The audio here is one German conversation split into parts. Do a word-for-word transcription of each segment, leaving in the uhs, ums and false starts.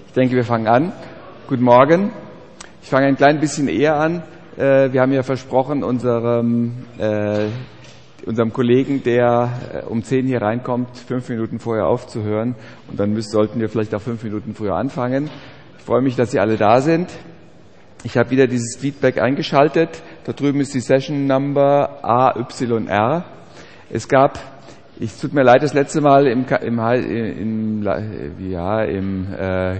Ich denke, wir fangen an. Guten Morgen. Ich fange ein klein bisschen eher an. Wir haben ja versprochen, unserem, äh, unserem Kollegen, der um zehn hier reinkommt, fünf Minuten vorher aufzuhören. Und dann müssen, sollten wir vielleicht auch fünf Minuten früher anfangen. Ich freue mich, dass Sie alle da sind. Ich habe wieder dieses Feedback eingeschaltet. Da drüben ist die Session Number A Y R. Es gab, es tut mir leid, das letzte Mal im, im, im, ja, im, äh,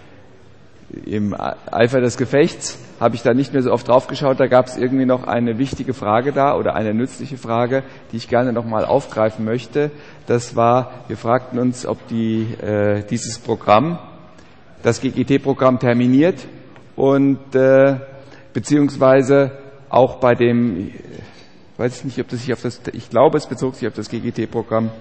im Eifer des Gefechts habe ich da nicht mehr so oft drauf geschaut. Da gab es irgendwie noch eine wichtige Frage da oder eine nützliche Frage, die ich gerne nochmal aufgreifen möchte. Das war, wir fragten uns, ob die, äh, dieses Programm, das G G T-Programm terminiert und äh, beziehungsweise auch bei dem, ich weiß nicht, ob das sich auf das, ich glaube, es bezog sich auf das G G T-Programm.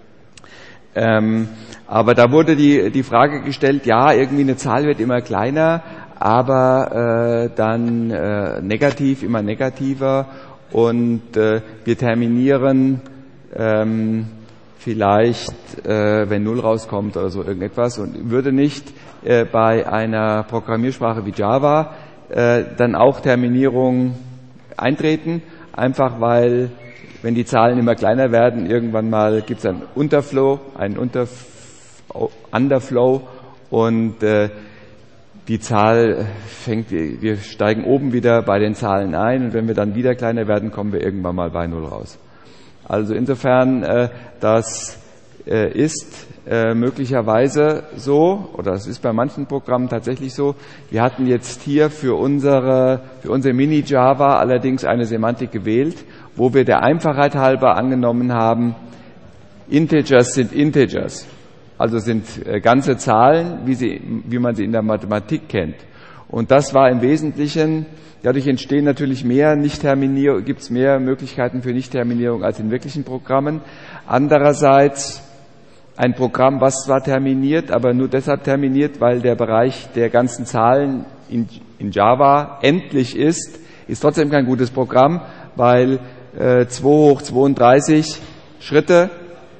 Ähm, aber da wurde die die Frage gestellt, ja, irgendwie eine Zahl wird immer kleiner, aber äh, dann äh, negativ, immer negativer und äh, wir terminieren ähm, vielleicht, äh, wenn null rauskommt oder so irgendetwas und würde nicht äh, bei einer Programmiersprache wie Java äh, dann auch Terminierung eintreten, einfach weil, wenn die Zahlen immer kleiner werden, irgendwann mal gibt es einen Unterflow, einen Unterf- Underflow und äh, die Zahl fängt, wir steigen oben wieder bei den Zahlen ein und wenn wir dann wieder kleiner werden, kommen wir irgendwann mal bei null raus. Also insofern, äh, das äh, ist äh, möglicherweise so, oder es ist bei manchen Programmen tatsächlich so. Wir hatten jetzt hier für unsere, für unser Mini-Java allerdings eine Semantik gewählt, wo wir der Einfachheit halber angenommen haben, Integers sind Integers, also sind äh, ganze Zahlen, wie, sie, wie man sie in der Mathematik kennt. Und das war im Wesentlichen, dadurch entstehen natürlich mehr Nicht-Terminierung, gibt es mehr Möglichkeiten für Nicht-Terminierung als in wirklichen Programmen. Andererseits ein Programm, was zwar terminiert, aber nur deshalb terminiert, weil der Bereich der ganzen Zahlen in, in Java endlich ist, ist trotzdem kein gutes Programm, weil äh, zwei hoch zweiunddreißig Schritte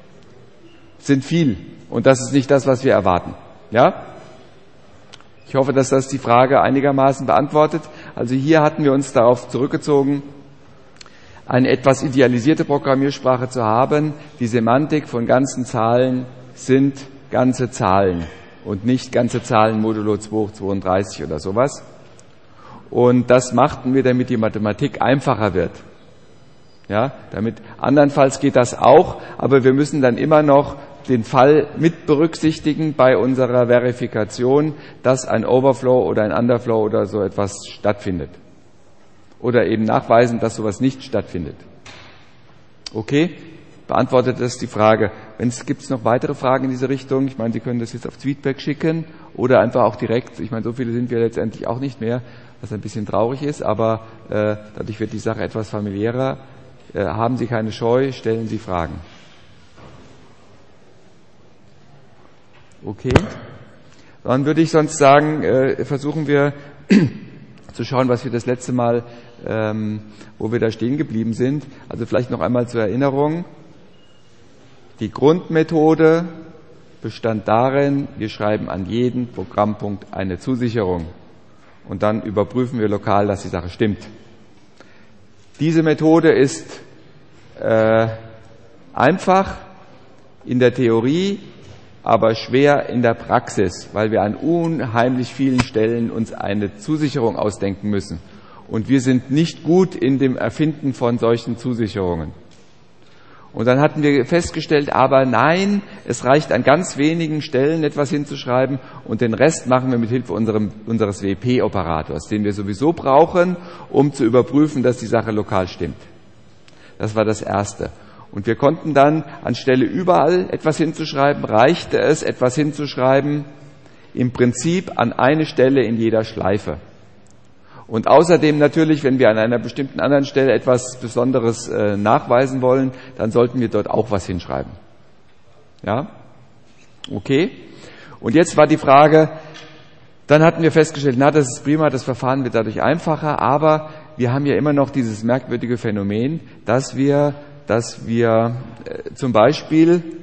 sind viel. Und das ist nicht das, was wir erwarten. Ja? Ich hoffe, dass das die Frage einigermaßen beantwortet. Also hier hatten wir uns darauf zurückgezogen, eine etwas idealisierte Programmiersprache zu haben. Die Semantik von ganzen Zahlen sind ganze Zahlen und nicht ganze Zahlen modulo zwei hoch zweiunddreißig oder sowas. Und das machten wir, damit die Mathematik einfacher wird. Ja, damit, andernfalls geht das auch, aber wir müssen dann immer noch den Fall mit berücksichtigen bei unserer Verifikation, dass ein Overflow oder ein Underflow oder so etwas stattfindet. Oder eben nachweisen, dass sowas nicht stattfindet. Okay? Beantwortet das die Frage. Wenn es gibt es noch weitere Fragen in diese Richtung, ich meine, Sie können das jetzt auf Feedback schicken oder einfach auch direkt. Ich meine, so viele sind wir letztendlich auch nicht mehr, was ein bisschen traurig ist, aber äh, dadurch wird die Sache etwas familiärer. Äh, haben Sie keine Scheu, stellen Sie Fragen. Okay? Dann würde ich sonst sagen, äh, versuchen wir zu schauen, was wir das letzte Mal, ähm, wo wir da stehen geblieben sind. Also vielleicht noch einmal zur Erinnerung. Die Grundmethode bestand darin, wir schreiben an jeden Programmpunkt eine Zusicherung und dann überprüfen wir lokal, dass die Sache stimmt. Diese Methode ist äh, einfach in der Theorie, aber schwer in der Praxis, weil wir an unheimlich vielen Stellen uns eine Zusicherung ausdenken müssen. Und wir sind nicht gut in dem Erfinden von solchen Zusicherungen. Und dann hatten wir festgestellt, aber nein, es reicht an ganz wenigen Stellen etwas hinzuschreiben und den Rest machen wir mit Hilfe unserem, unseres W P-Operators, den wir sowieso brauchen, um zu überprüfen, dass die Sache lokal stimmt. Das war das Erste. Und wir konnten dann anstelle überall etwas hinzuschreiben, reichte es, etwas hinzuschreiben, im Prinzip an eine Stelle in jeder Schleife. Und außerdem natürlich, wenn wir an einer bestimmten anderen Stelle etwas Besonderes äh, nachweisen wollen, dann sollten wir dort auch was hinschreiben. Ja? Okay? Und jetzt war die Frage, dann hatten wir festgestellt, na, das ist prima, das Verfahren wird dadurch einfacher, aber wir haben ja immer noch dieses merkwürdige Phänomen, dass wir, dass wir äh, zum Beispiel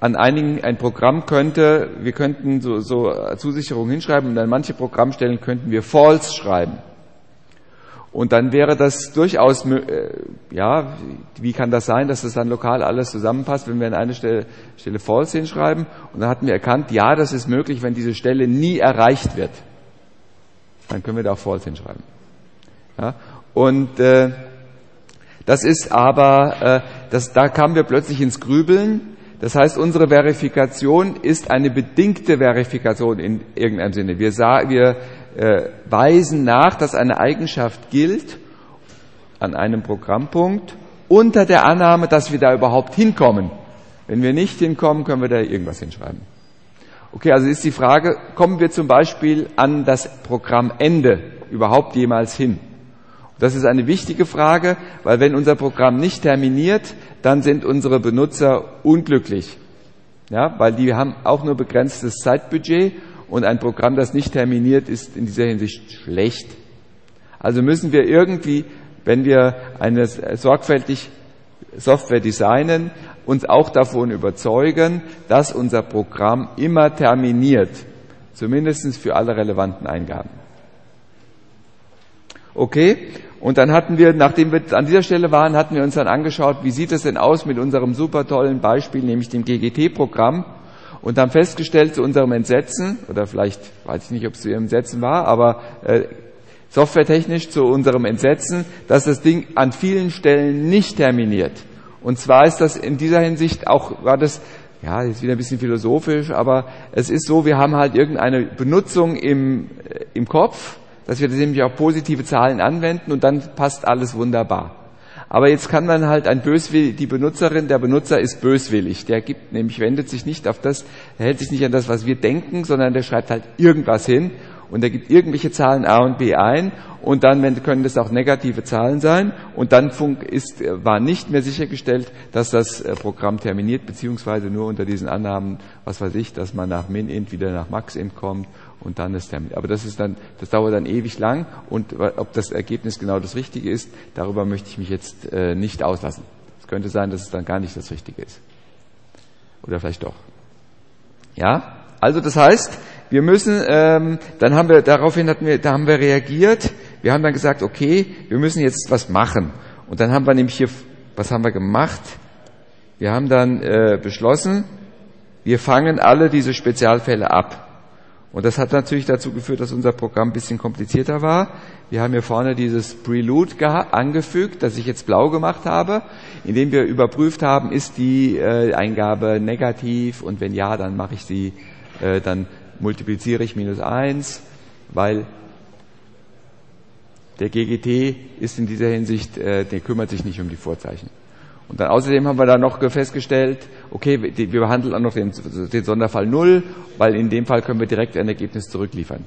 an einigen, ein Programm könnte, wir könnten so, so Zusicherungen hinschreiben und an manche Programmstellen könnten wir false schreiben. Und dann wäre das durchaus, äh, ja, wie kann das sein, dass das dann lokal alles zusammenpasst, wenn wir an eine Stelle, Stelle false hinschreiben? Und dann hatten wir erkannt, ja, das ist möglich, wenn diese Stelle nie erreicht wird. Dann können wir da auch false hinschreiben. Ja? Und äh, das ist aber, äh, das, da kamen wir plötzlich ins Grübeln. Das heißt, unsere Verifikation ist eine bedingte Verifikation in irgendeinem Sinne. Wir, sagen, wir äh, weisen nach, dass eine Eigenschaft gilt an einem Programmpunkt unter der Annahme, dass wir da überhaupt hinkommen. Wenn wir nicht hinkommen, können wir da irgendwas hinschreiben. Okay, also ist die Frage, kommen wir zum Beispiel an das Programmende überhaupt jemals hin? Das ist eine wichtige Frage, weil wenn unser Programm nicht terminiert, dann sind unsere Benutzer unglücklich. Ja, weil die haben auch nur begrenztes Zeitbudget und ein Programm, das nicht terminiert, ist in dieser Hinsicht schlecht. Also müssen wir irgendwie, wenn wir eine sorgfältig Software designen, uns auch davon überzeugen, dass unser Programm immer terminiert. Zumindest für alle relevanten Eingaben. Okay, und dann hatten wir, nachdem wir an dieser Stelle waren, hatten wir uns dann angeschaut, wie sieht es denn aus mit unserem super tollen Beispiel, nämlich dem G G T-Programm, und haben festgestellt zu unserem Entsetzen, oder vielleicht, weiß ich nicht, ob es zu Ihrem Entsetzen war, aber äh, softwaretechnisch zu unserem Entsetzen, dass das Ding an vielen Stellen nicht terminiert. Und zwar ist das in dieser Hinsicht auch, war das, ja, jetzt wieder ein bisschen philosophisch, aber es ist so, wir haben halt irgendeine Benutzung im, äh, im Kopf, dass wir das nämlich auf positive Zahlen anwenden und dann passt alles wunderbar. Aber jetzt kann man halt ein böswillig, die Benutzerin, der Benutzer ist böswillig. Der gibt nämlich, wendet sich nicht auf das, er hält sich nicht an das, was wir denken, sondern der schreibt halt irgendwas hin und er gibt irgendwelche Zahlen A und B ein und dann wenn, können das auch negative Zahlen sein und dann ist, war nicht mehr sichergestellt, dass das Programm terminiert, beziehungsweise nur unter diesen Annahmen, was weiß ich, dass man nach Min-Int wieder nach Max-Int kommt und dann ist terminiert. Aber das ist dann, das dauert dann ewig lang und ob das Ergebnis genau das Richtige ist, darüber möchte ich mich jetzt äh, nicht auslassen. Es könnte sein, dass es dann gar nicht das Richtige ist. Oder vielleicht doch. Ja? Also das heißt, wir müssen, ähm, dann haben wir, daraufhin hatten wir, da haben wir reagiert, wir haben dann gesagt, okay, wir müssen jetzt was machen. Und dann haben wir nämlich hier, was haben wir gemacht? Wir haben dann äh, beschlossen, wir fangen alle diese Spezialfälle ab. Und das hat natürlich dazu geführt, dass unser Programm ein bisschen komplizierter war. Wir haben hier vorne dieses Prelude angefügt, das ich jetzt blau gemacht habe, indem wir überprüft haben, ist die äh, Eingabe negativ und wenn ja, dann mache ich sie, äh, dann multipliziere ich minus eins, weil der G G T ist in dieser Hinsicht, äh, der kümmert sich nicht um die Vorzeichen. Und dann außerdem haben wir dann noch festgestellt, okay, wir behandeln auch noch den, den Sonderfall null, weil in dem Fall können wir direkt ein Ergebnis zurückliefern.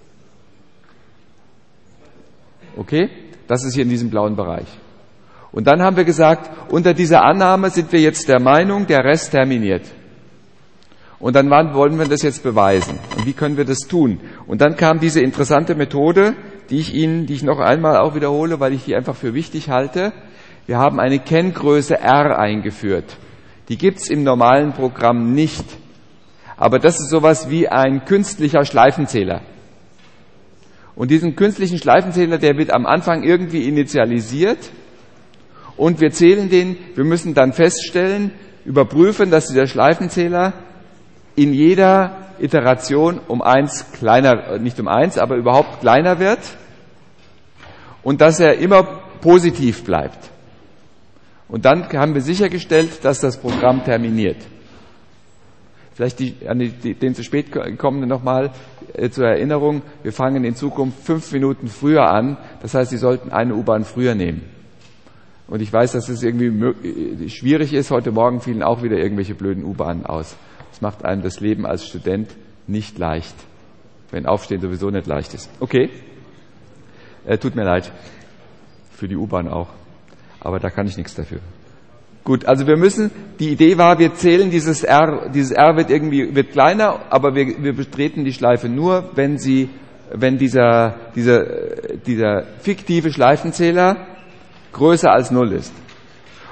Okay? Das ist hier in diesem blauen Bereich. Und dann haben wir gesagt, unter dieser Annahme sind wir jetzt der Meinung, der Rest terminiert. Und dann wollen wir das jetzt beweisen. Und wie können wir das tun? Und dann kam diese interessante Methode, die ich Ihnen, die ich noch einmal auch wiederhole, weil ich die einfach für wichtig halte. Wir haben eine Kenngröße R eingeführt. Die gibt's im normalen Programm nicht. Aber das ist sowas wie ein künstlicher Schleifenzähler. Und diesen künstlichen Schleifenzähler, der wird am Anfang irgendwie initialisiert. Und wir zählen den, wir müssen dann feststellen, überprüfen, dass dieser Schleifenzähler in jeder Iteration um eins kleiner, nicht um eins, aber überhaupt kleiner wird. Und dass er immer positiv bleibt. Und dann haben wir sichergestellt, dass das Programm terminiert. Vielleicht die, an die, den zu spät kommenden nochmal äh, zur Erinnerung. Wir fangen in Zukunft fünf Minuten früher an. Das heißt, Sie sollten eine U-Bahn früher nehmen. Und ich weiß, dass es irgendwie schwierig ist. Heute Morgen fielen auch wieder irgendwelche blöden U-Bahnen aus. Das macht einem das Leben als Student nicht leicht. Wenn Aufstehen sowieso nicht leicht ist. Okay. Äh, tut mir leid. Für die U-Bahn auch. Aber da kann ich nichts dafür. Gut, also wir müssen, die Idee war, wir zählen dieses R, dieses R wird irgendwie, wird kleiner, aber wir, wir betreten die Schleife nur, wenn sie, wenn dieser, dieser, dieser fiktive Schleifenzähler größer als null ist.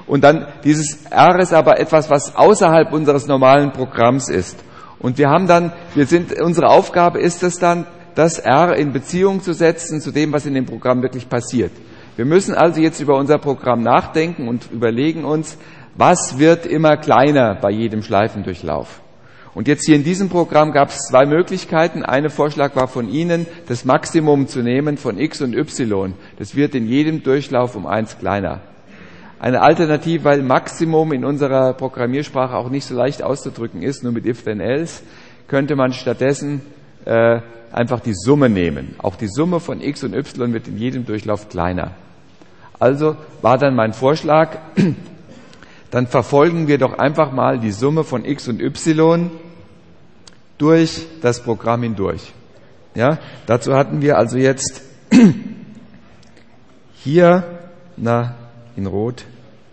Und dann dieses R ist aber etwas, was außerhalb unseres normalen Programms ist. Und wir haben dann, wir sind, unsere Aufgabe ist es dann, das R in Beziehung zu setzen zu dem, was in dem Programm wirklich passiert. Wir müssen also jetzt über unser Programm nachdenken und überlegen uns, was wird immer kleiner bei jedem Schleifendurchlauf. Und jetzt hier in diesem Programm gab es zwei Möglichkeiten. Ein Vorschlag war von Ihnen, das Maximum zu nehmen von x und y. Das wird in jedem Durchlauf um eins kleiner. Eine Alternative, weil Maximum in unserer Programmiersprache auch nicht so leicht auszudrücken ist, nur mit if then else, könnte man stattdessen äh, einfach die Summe nehmen. Auch die Summe von x und y wird in jedem Durchlauf kleiner. Also war dann mein Vorschlag, dann verfolgen wir doch einfach mal die Summe von x und y durch das Programm hindurch. Ja, dazu hatten wir also jetzt hier, na, in Rot,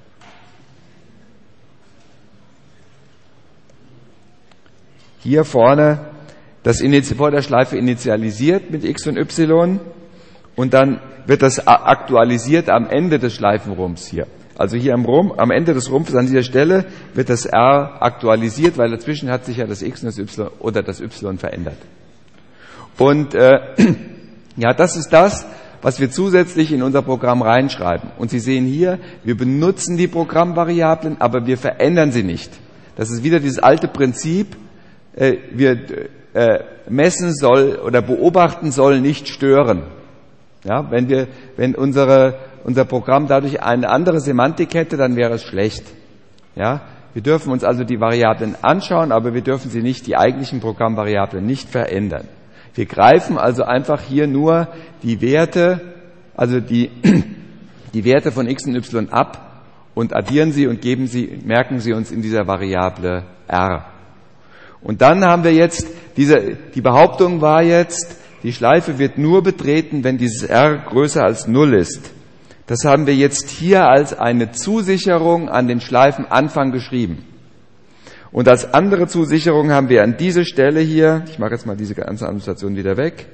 hier vorne das vor der Schleife initialisiert mit x und y und dann wird das aktualisiert am Ende des Schleifenrumpfs hier. Also hier am, Rumpf, am Ende des Rumpfes an dieser Stelle wird das R aktualisiert, weil dazwischen hat sich ja das X und das Y oder das Y verändert. Und äh, ja, das ist das, was wir zusätzlich in unser Programm reinschreiben. Und Sie sehen hier, wir benutzen die Programmvariablen, aber wir verändern sie nicht. Das ist wieder dieses alte Prinzip, äh, wir äh, messen soll oder beobachten soll nicht stören. Ja, wenn wir, wenn unsere unser Programm dadurch eine andere Semantik hätte, dann wäre es schlecht. Ja, wir dürfen uns also die Variablen anschauen, aber wir dürfen sie nicht, die eigentlichen Programmvariablen nicht verändern. Wir greifen also einfach hier nur die Werte, also die, die Werte von x und y ab und addieren sie und geben sie, merken sie uns in dieser Variable R. Und dann haben wir jetzt diese, die Behauptung war jetzt, die Schleife wird nur betreten, wenn dieses R größer als null ist. Das haben wir jetzt hier als eine Zusicherung an den Schleifenanfang geschrieben. Und als andere Zusicherung haben wir an diese Stelle hier, ich mache jetzt mal diese ganze Annotation wieder weg,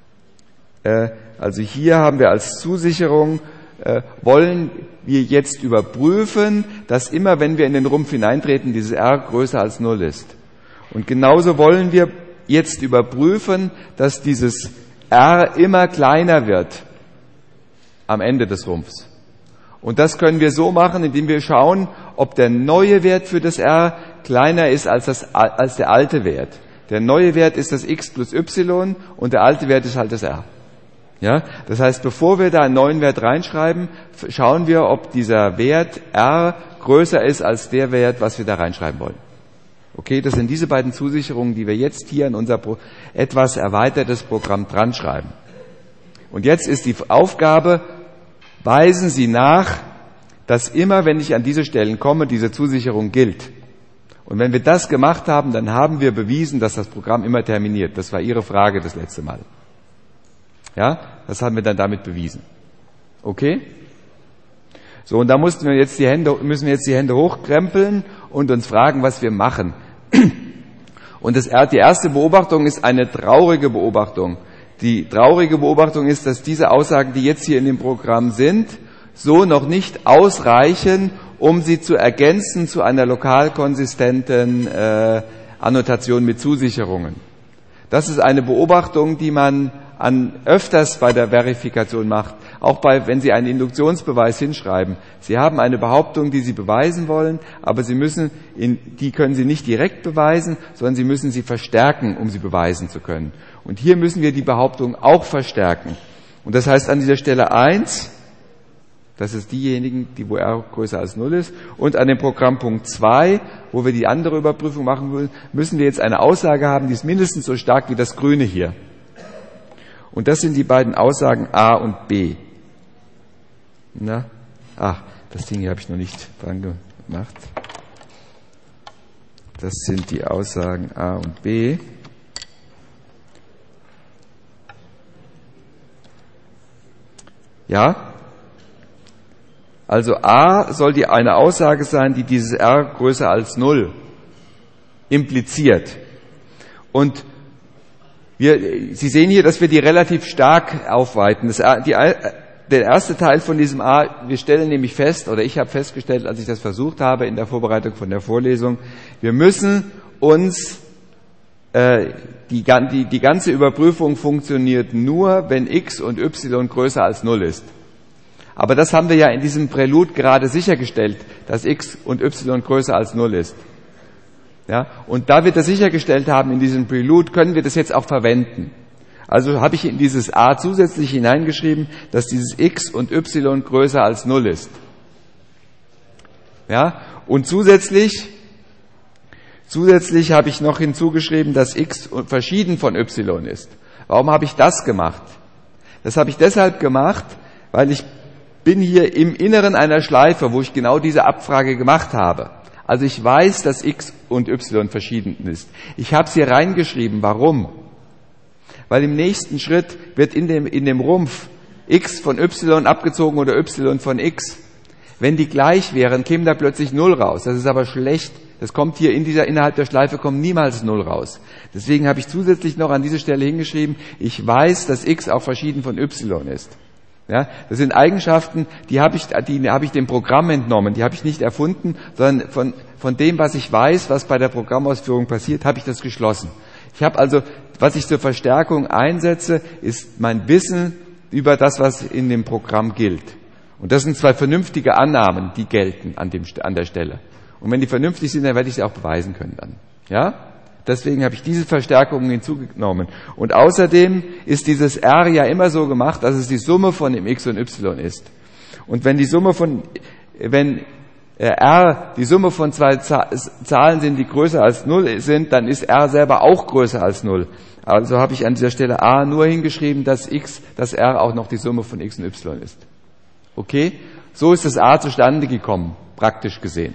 äh, also hier haben wir als Zusicherung, äh, wollen wir jetzt überprüfen, dass immer, wenn wir in den Rumpf hineintreten, dieses R größer als null ist. Und genauso wollen wir jetzt überprüfen, dass dieses R immer kleiner wird am Ende des Rumpfs. Und das können wir so machen, indem wir schauen, ob der neue Wert für das R kleiner ist als, das, als der alte Wert. Der neue Wert ist das x plus y und der alte Wert ist halt das R. Ja? Das heißt, bevor wir da einen neuen Wert reinschreiben, schauen wir, ob dieser Wert R größer ist als der Wert, was wir da reinschreiben wollen. Okay, das sind diese beiden Zusicherungen, die wir jetzt hier in unser Pro- etwas erweitertes Programm dran schreiben. Und jetzt ist die Aufgabe, weisen Sie nach, dass immer, wenn ich an diese Stellen komme, diese Zusicherung gilt. Und wenn wir das gemacht haben, dann haben wir bewiesen, dass das Programm immer terminiert. Das war Ihre Frage das letzte Mal. Ja, das haben wir dann damit bewiesen. Okay? So, und da mussten wir jetzt die Hände, müssen wir jetzt die Hände hochkrempeln und uns fragen, was wir machen. Und das, die erste Beobachtung ist eine traurige Beobachtung. Die traurige Beobachtung ist, dass diese Aussagen, die jetzt hier in dem Programm sind, so noch nicht ausreichen, um sie zu ergänzen zu einer lokal konsistenten äh, Annotation mit Zusicherungen. Das ist eine Beobachtung, die man an öfters bei der Verifikation macht, auch bei, wenn Sie einen Induktionsbeweis hinschreiben. Sie haben eine Behauptung, die Sie beweisen wollen, aber Sie müssen, in, die können Sie nicht direkt beweisen, sondern Sie müssen sie verstärken, um sie beweisen zu können. Und hier müssen wir die Behauptung auch verstärken. Und das heißt an dieser Stelle eins, das ist diejenigen, die wo R größer als null ist, und an dem Programmpunkt zwei, wo wir die andere Überprüfung machen wollen, müssen wir jetzt eine Aussage haben, die ist mindestens so stark wie das Grüne hier. Und das sind die beiden Aussagen A und B. Na, ach, das Ding hier habe ich noch nicht dran gemacht. Das sind die Aussagen A und B. Ja, also A soll die eine Aussage sein, die dieses R größer als null impliziert. Und wir, Sie sehen hier, dass wir die relativ stark aufweiten. Das, die, der erste Teil von diesem A, wir stellen nämlich fest, oder ich habe festgestellt, als ich das versucht habe in der Vorbereitung von der Vorlesung, wir müssen uns, äh, die, die, die ganze Überprüfung funktioniert nur, wenn x und y größer als null ist. Aber das haben wir ja in diesem Prälud gerade sichergestellt, dass x und y größer als null ist. Ja, und da wir das sichergestellt haben in diesem Prälud, können wir das jetzt auch verwenden. Also habe ich in dieses a zusätzlich hineingeschrieben, dass dieses x und y größer als null ist. Ja, und zusätzlich, zusätzlich habe ich noch hinzugeschrieben, dass x verschieden von y ist. Warum habe ich das gemacht? Das habe ich deshalb gemacht, weil ich bin hier im Inneren einer Schleife, wo ich genau diese Abfrage gemacht habe. Also ich weiß, dass x und y verschieden ist. Ich habe es hier reingeschrieben. Warum? Weil im nächsten Schritt wird in dem, in dem Rumpf x von y abgezogen oder y von x. Wenn die gleich wären, käme da plötzlich null raus. Das ist aber schlecht. Das kommt hier in dieser, innerhalb der Schleife kommt niemals null raus. Deswegen habe ich zusätzlich noch an diese Stelle hingeschrieben, ich weiß, dass x auch verschieden von y ist. Ja, das sind Eigenschaften, die habe ich, die habe ich dem Programm entnommen, die habe ich nicht erfunden, sondern von, von dem, was ich weiß, was bei der Programmausführung passiert, habe ich das geschlossen. Ich habe also, was ich zur Verstärkung einsetze, ist mein Wissen über das, was in dem Programm gilt. Und das sind zwei vernünftige Annahmen, die gelten an, dem, an der Stelle. Und wenn die vernünftig sind, dann werde ich sie auch beweisen können dann. Ja? Deswegen habe ich diese Verstärkungen hinzugenommen. Und außerdem ist dieses R ja immer so gemacht, dass es die Summe von dem x und y ist. Und wenn die Summe von, wenn R die Summe von zwei Zahlen sind, die größer als null sind, dann ist R selber auch größer als null. Also habe ich an dieser Stelle A nur hingeschrieben, dass x, dass R auch noch die Summe von x und y ist. Okay? So ist das A zustande gekommen, praktisch gesehen.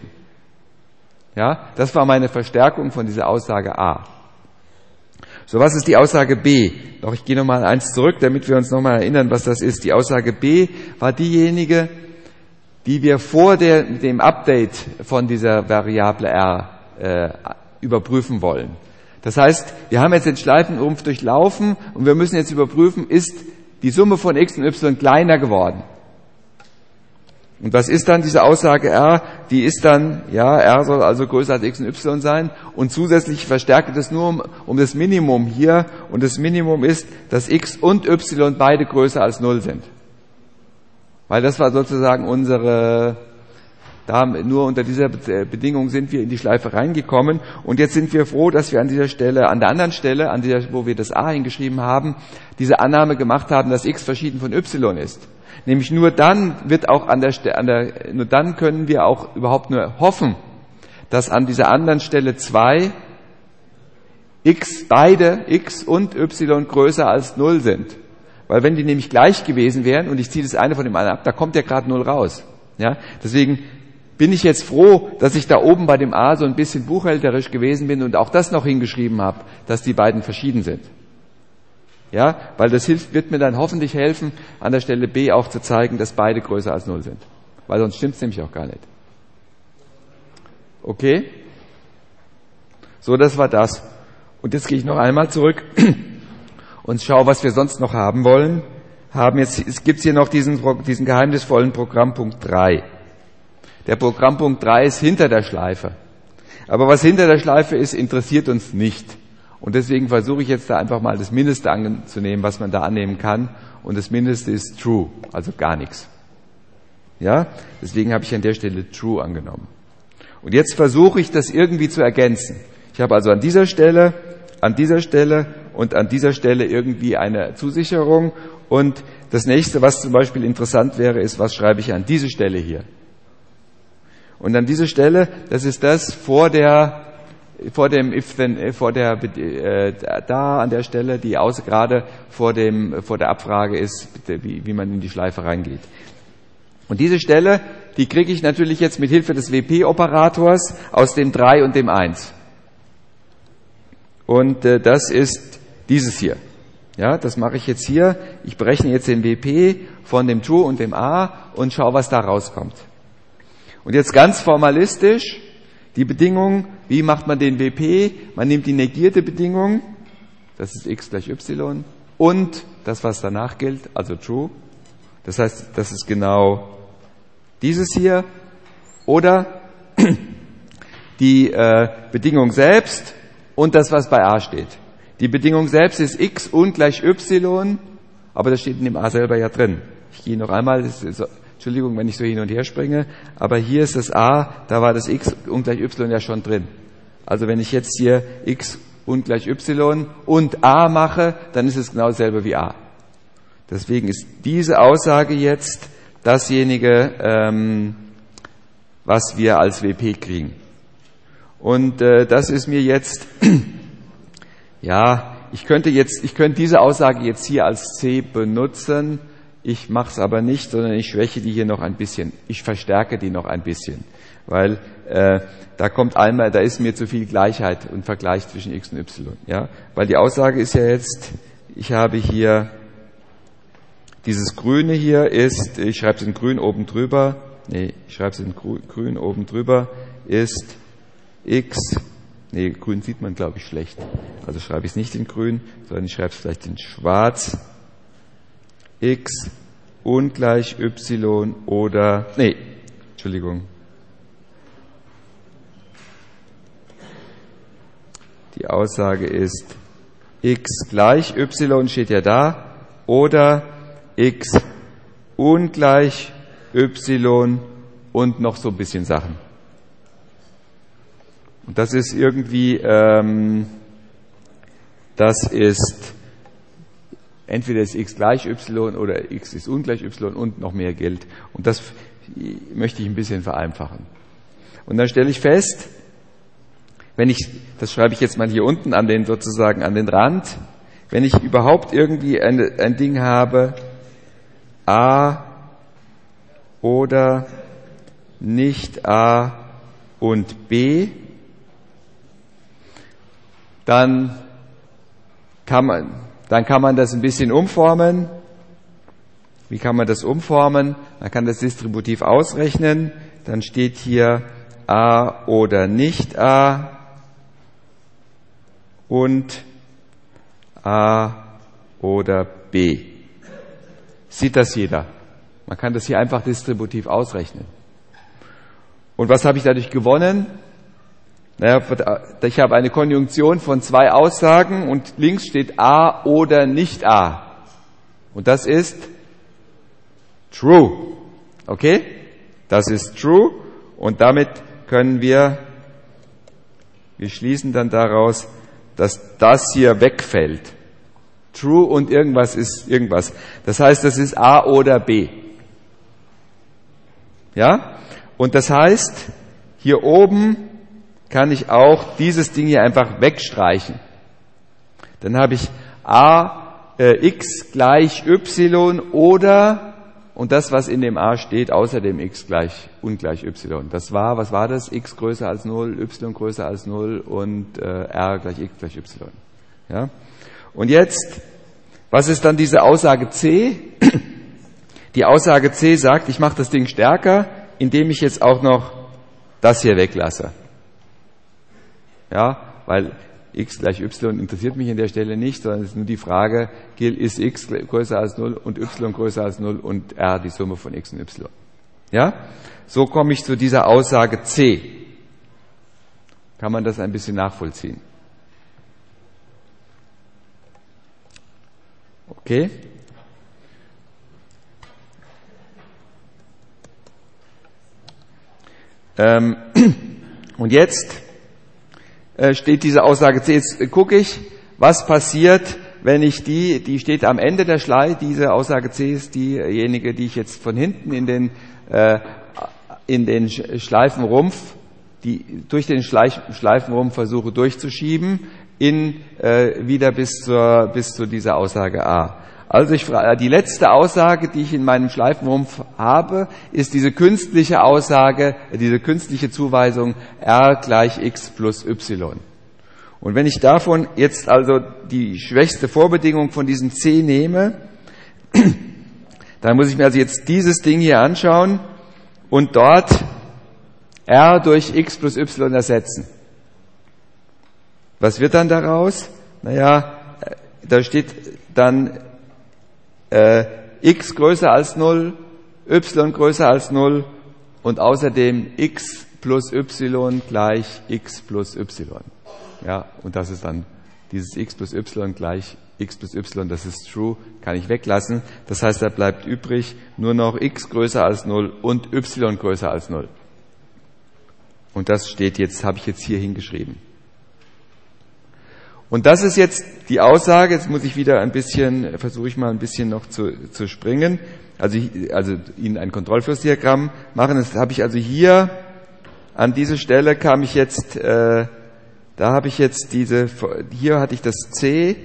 Ja, das war meine Verstärkung von dieser Aussage A. So, was ist die Aussage B? Doch, ich gehe nochmal eins zurück, damit wir uns nochmal erinnern, was das ist. Die Aussage B war diejenige, die wir vor der, dem Update von dieser Variable R äh, überprüfen wollen. Das heißt, wir haben jetzt den Schleifenrumpf durchlaufen und wir müssen jetzt überprüfen, ist die Summe von x und y kleiner geworden. Und was ist dann diese Aussage R? Die ist dann, ja, R soll also größer als x und y sein und zusätzlich verstärkt es nur um, um das Minimum hier und das Minimum ist, dass x und y beide größer als null sind. Weil das war sozusagen unsere, da nur unter dieser Bedingung sind wir in die Schleife reingekommen und jetzt sind wir froh, dass wir an dieser Stelle, an der anderen Stelle, an der, wo wir das A hingeschrieben haben, diese Annahme gemacht haben, dass x verschieden von y ist. Nämlich nur dann wird auch an der, an der, nur dann können wir auch überhaupt nur hoffen, dass an dieser anderen Stelle zwei x, beide x und y größer als null sind. Weil wenn die nämlich gleich gewesen wären und ich ziehe das eine von dem anderen ab, da kommt ja gerade null raus. Ja, deswegen bin ich jetzt froh, dass ich da oben bei dem A so ein bisschen buchhälterisch gewesen bin und auch das noch hingeschrieben habe, dass die beiden verschieden sind. Ja, weil das hilft, wird mir dann hoffentlich helfen, an der Stelle B auch zu zeigen, dass beide größer als null sind. Weil sonst stimmt es nämlich auch gar nicht. Okay? So, das war das. Und jetzt gehe ich noch einmal zurück und schaue, was wir sonst noch haben wollen. Haben jetzt, es gibt hier noch diesen, diesen geheimnisvollen Programmpunkt drei. Der Programmpunkt drei ist hinter der Schleife. Aber was hinter der Schleife ist, interessiert uns nicht. Und deswegen versuche ich jetzt da einfach mal das Mindeste anzunehmen, was man da annehmen kann. Und das Mindeste ist true, also gar nichts. Ja, deswegen habe ich an der Stelle true angenommen. Und jetzt versuche ich das irgendwie zu ergänzen. Ich habe also an dieser Stelle, an dieser Stelle und an dieser Stelle irgendwie eine Zusicherung. Und das nächste, was zum Beispiel interessant wäre, ist, was schreibe ich an diese Stelle hier? Und an diese Stelle, das ist das vor der vor dem if then vor der äh, da an der Stelle, die aus gerade vor dem vor der Abfrage ist, wie, wie man in die Schleife reingeht. Und diese Stelle, die kriege ich natürlich jetzt mit Hilfe des W P-Operators aus dem drei und dem eins. Und äh, das ist dieses hier. Ja, das mache ich jetzt hier. Ich berechne jetzt den W P von dem True und dem A und schaue, was da rauskommt. Und jetzt ganz formalistisch die Bedingung, wie macht man den W P? Man nimmt die negierte Bedingung, das ist x gleich y, und das, was danach gilt, also true. Das heißt, das ist genau dieses hier oder die äh, Bedingung selbst und das, was bei a steht. Die Bedingung selbst ist x ungleich y, aber das steht in dem a selber ja drin. Ich gehe noch einmal, das ist, Entschuldigung, wenn ich so hin und her springe, aber hier ist das a, da war das x ungleich y ja schon drin. Also wenn ich jetzt hier x ungleich y und a mache, dann ist es genau dasselbe wie a. Deswegen ist diese Aussage jetzt dasjenige, ähm, was wir als W P kriegen. Und äh, das ist mir jetzt, ja, ich könnte jetzt, ich könnte diese Aussage jetzt hier als C benutzen. Ich mache es aber nicht, sondern ich schwäche die hier noch ein bisschen. Ich verstärke die noch ein bisschen, weil äh, da kommt einmal, da ist mir zu viel Gleichheit und Vergleich zwischen x und y. Ja, weil die Aussage ist ja jetzt, ich habe hier dieses Grüne hier ist, ich schreibe es in Grün oben drüber. Nee, ich schreibe es in Grün oben drüber. Ist x. Nee, Grün sieht man, glaube ich, schlecht. Also schreibe ich es nicht in Grün, sondern ich schreibe es vielleicht in Schwarz. X ungleich y oder, nee, Entschuldigung. Die Aussage ist, x gleich y steht ja da, oder x ungleich y und noch so ein bisschen Sachen. Und das ist irgendwie, ähm, das ist, entweder ist x gleich y oder x ist ungleich y und noch mehr gilt. Und das möchte ich ein bisschen vereinfachen. Und dann stelle ich fest, wenn ich, das schreibe ich jetzt mal hier unten an den, sozusagen an den Rand, wenn ich überhaupt irgendwie ein, ein Ding habe, a oder nicht a und b, dann kann man, dann kann man das ein bisschen umformen. Wie kann man das umformen? Man kann das distributiv ausrechnen. Dann steht hier a oder nicht a und a oder b. Sieht das jeder? Man kann das hier einfach distributiv ausrechnen. Und was habe ich dadurch gewonnen? Naja, ich habe eine Konjunktion von zwei Aussagen und links steht a oder nicht a. Und das ist true. Okay? Das ist true. Und damit können wir, wir schließen dann daraus, dass das hier wegfällt. True und irgendwas ist irgendwas. Das heißt, das ist a oder b. Ja? Und das heißt, hier oben kann ich auch dieses Ding hier einfach wegstreichen. Dann habe ich a, äh, x gleich y oder, und das, was in dem a steht, außerdem x gleich ungleich y. Das war, was war das? X größer als null, y größer als null und äh, r gleich x gleich y. Ja? Und jetzt, was ist dann diese Aussage C? Die Aussage C sagt, ich mache das Ding stärker, indem ich jetzt auch noch das hier weglasse. Ja, weil x gleich y interessiert mich an der Stelle nicht, sondern es ist nur die Frage, ist x größer als null und y größer als null und r die Summe von x und y. Ja? So komme ich zu dieser Aussage C. Kann man das ein bisschen nachvollziehen? Okay? Ähm, und jetzt äh, steht diese Aussage C. Jetzt äh, gucke ich, was passiert, wenn ich die, die steht am Ende der Schleife, diese Aussage C ist diejenige, die ich jetzt von hinten in den, äh, in den Schleifenrumpf, die durch den Schleif, Schleifenrumpf versuche durchzuschieben, in, äh, wieder bis zur, bis zu dieser Aussage A. Also ich frage, die letzte Aussage, die ich in meinem Schleifenrumpf habe, ist diese künstliche Aussage, diese künstliche Zuweisung r gleich x plus y. Und wenn ich davon jetzt also die schwächste Vorbedingung von diesem C nehme, dann muss ich mir also jetzt dieses Ding hier anschauen und dort r durch x plus y ersetzen. Was wird dann daraus? Naja, da steht dann äh, x größer als null, y größer als null und außerdem x plus y gleich x plus y. Ja, und das ist dann dieses x plus y gleich x plus y, das ist true, kann ich weglassen. Das heißt, da bleibt übrig nur noch x größer als null und y größer als null. Und das steht jetzt, habe ich jetzt hier hingeschrieben. Und das ist jetzt die Aussage, jetzt muss ich wieder ein bisschen, versuche ich mal ein bisschen noch zu, zu springen, also, also Ihnen ein Kontrollflussdiagramm machen. Das habe ich also hier, an diese Stelle kam ich jetzt, äh, da habe ich jetzt diese, hier hatte ich das C,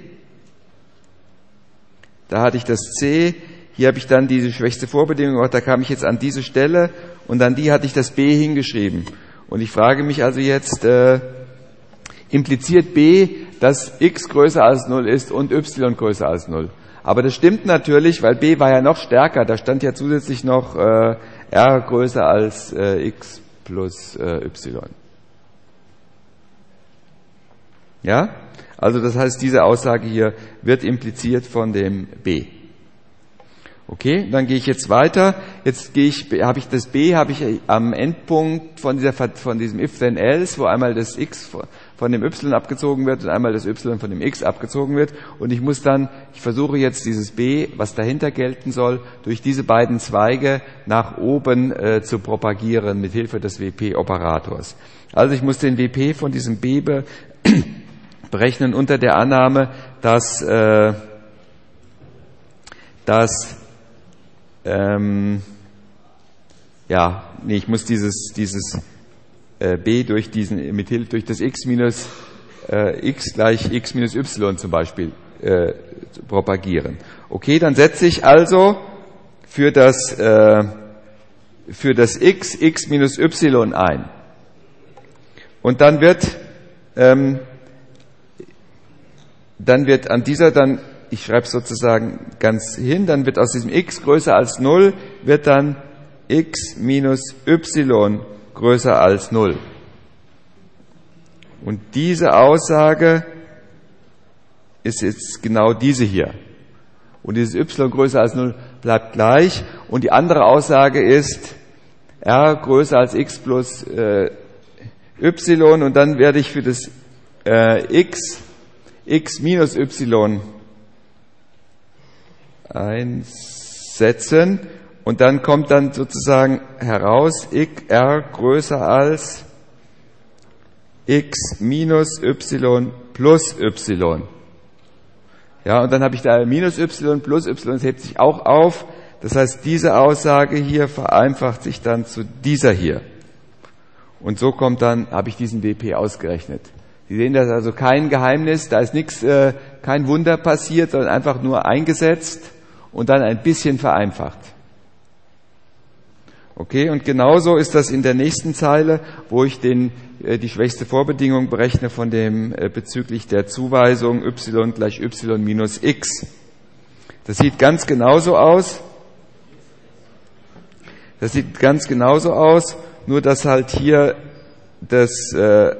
da hatte ich das C, hier habe ich dann diese schwächste Vorbedingung, da kam ich jetzt an diese Stelle und an die hatte ich das B hingeschrieben. Und ich frage mich also jetzt, äh, impliziert B, dass x größer als null ist und y größer als null. Aber das stimmt natürlich, weil B war ja noch stärker, da stand ja zusätzlich noch äh, r größer als äh, x plus äh, y. Ja? Also das heißt, diese Aussage hier wird impliziert von dem B. Okay, dann gehe ich jetzt weiter. Jetzt gehe ich, habe ich das B, habe ich am Endpunkt von dieser, von diesem if then else, wo einmal das x von dem y abgezogen wird und einmal das y von dem x abgezogen wird. Und ich muss dann, ich versuche jetzt dieses B, was dahinter gelten soll, durch diese beiden Zweige nach oben äh, zu propagieren mit Hilfe des W P-Operators. Also ich muss den W P von diesem B be berechnen unter der Annahme, dass, äh, dass ähm, ja, nee, ich muss dieses, dieses äh, B durch diesen, mit Hilfe durch das x minus äh, x gleich x minus y zum Beispiel äh, propagieren. Okay, dann setze ich also für das, äh, für das x x minus y ein. Und dann wird, ähm, dann wird an dieser dann, ich schreibe es sozusagen ganz hin, dann wird aus diesem x größer als null, wird dann x minus y größer als null. Und diese Aussage ist jetzt genau diese hier. Und dieses y größer als null bleibt gleich. Und die andere Aussage ist r größer als x plus äh, y. Und dann werde ich für das äh, x, x minus y einsetzen. Und dann kommt dann sozusagen heraus, r größer als x minus y plus y. Ja, und dann habe ich da minus y plus y, das hebt sich auch auf. Das heißt, diese Aussage hier vereinfacht sich dann zu dieser hier. Und so kommt dann, habe ich diesen W P ausgerechnet. Sie sehen, das ist also kein Geheimnis, da ist nichts, äh, kein Wunder passiert, sondern einfach nur eingesetzt und dann ein bisschen vereinfacht. Okay, und genauso ist das in der nächsten Zeile, wo ich den, äh, die schwächste Vorbedingung berechne von dem äh, bezüglich der Zuweisung y gleich y minus x. Das sieht ganz genauso aus. Das sieht ganz genauso aus, nur dass halt hier das äh,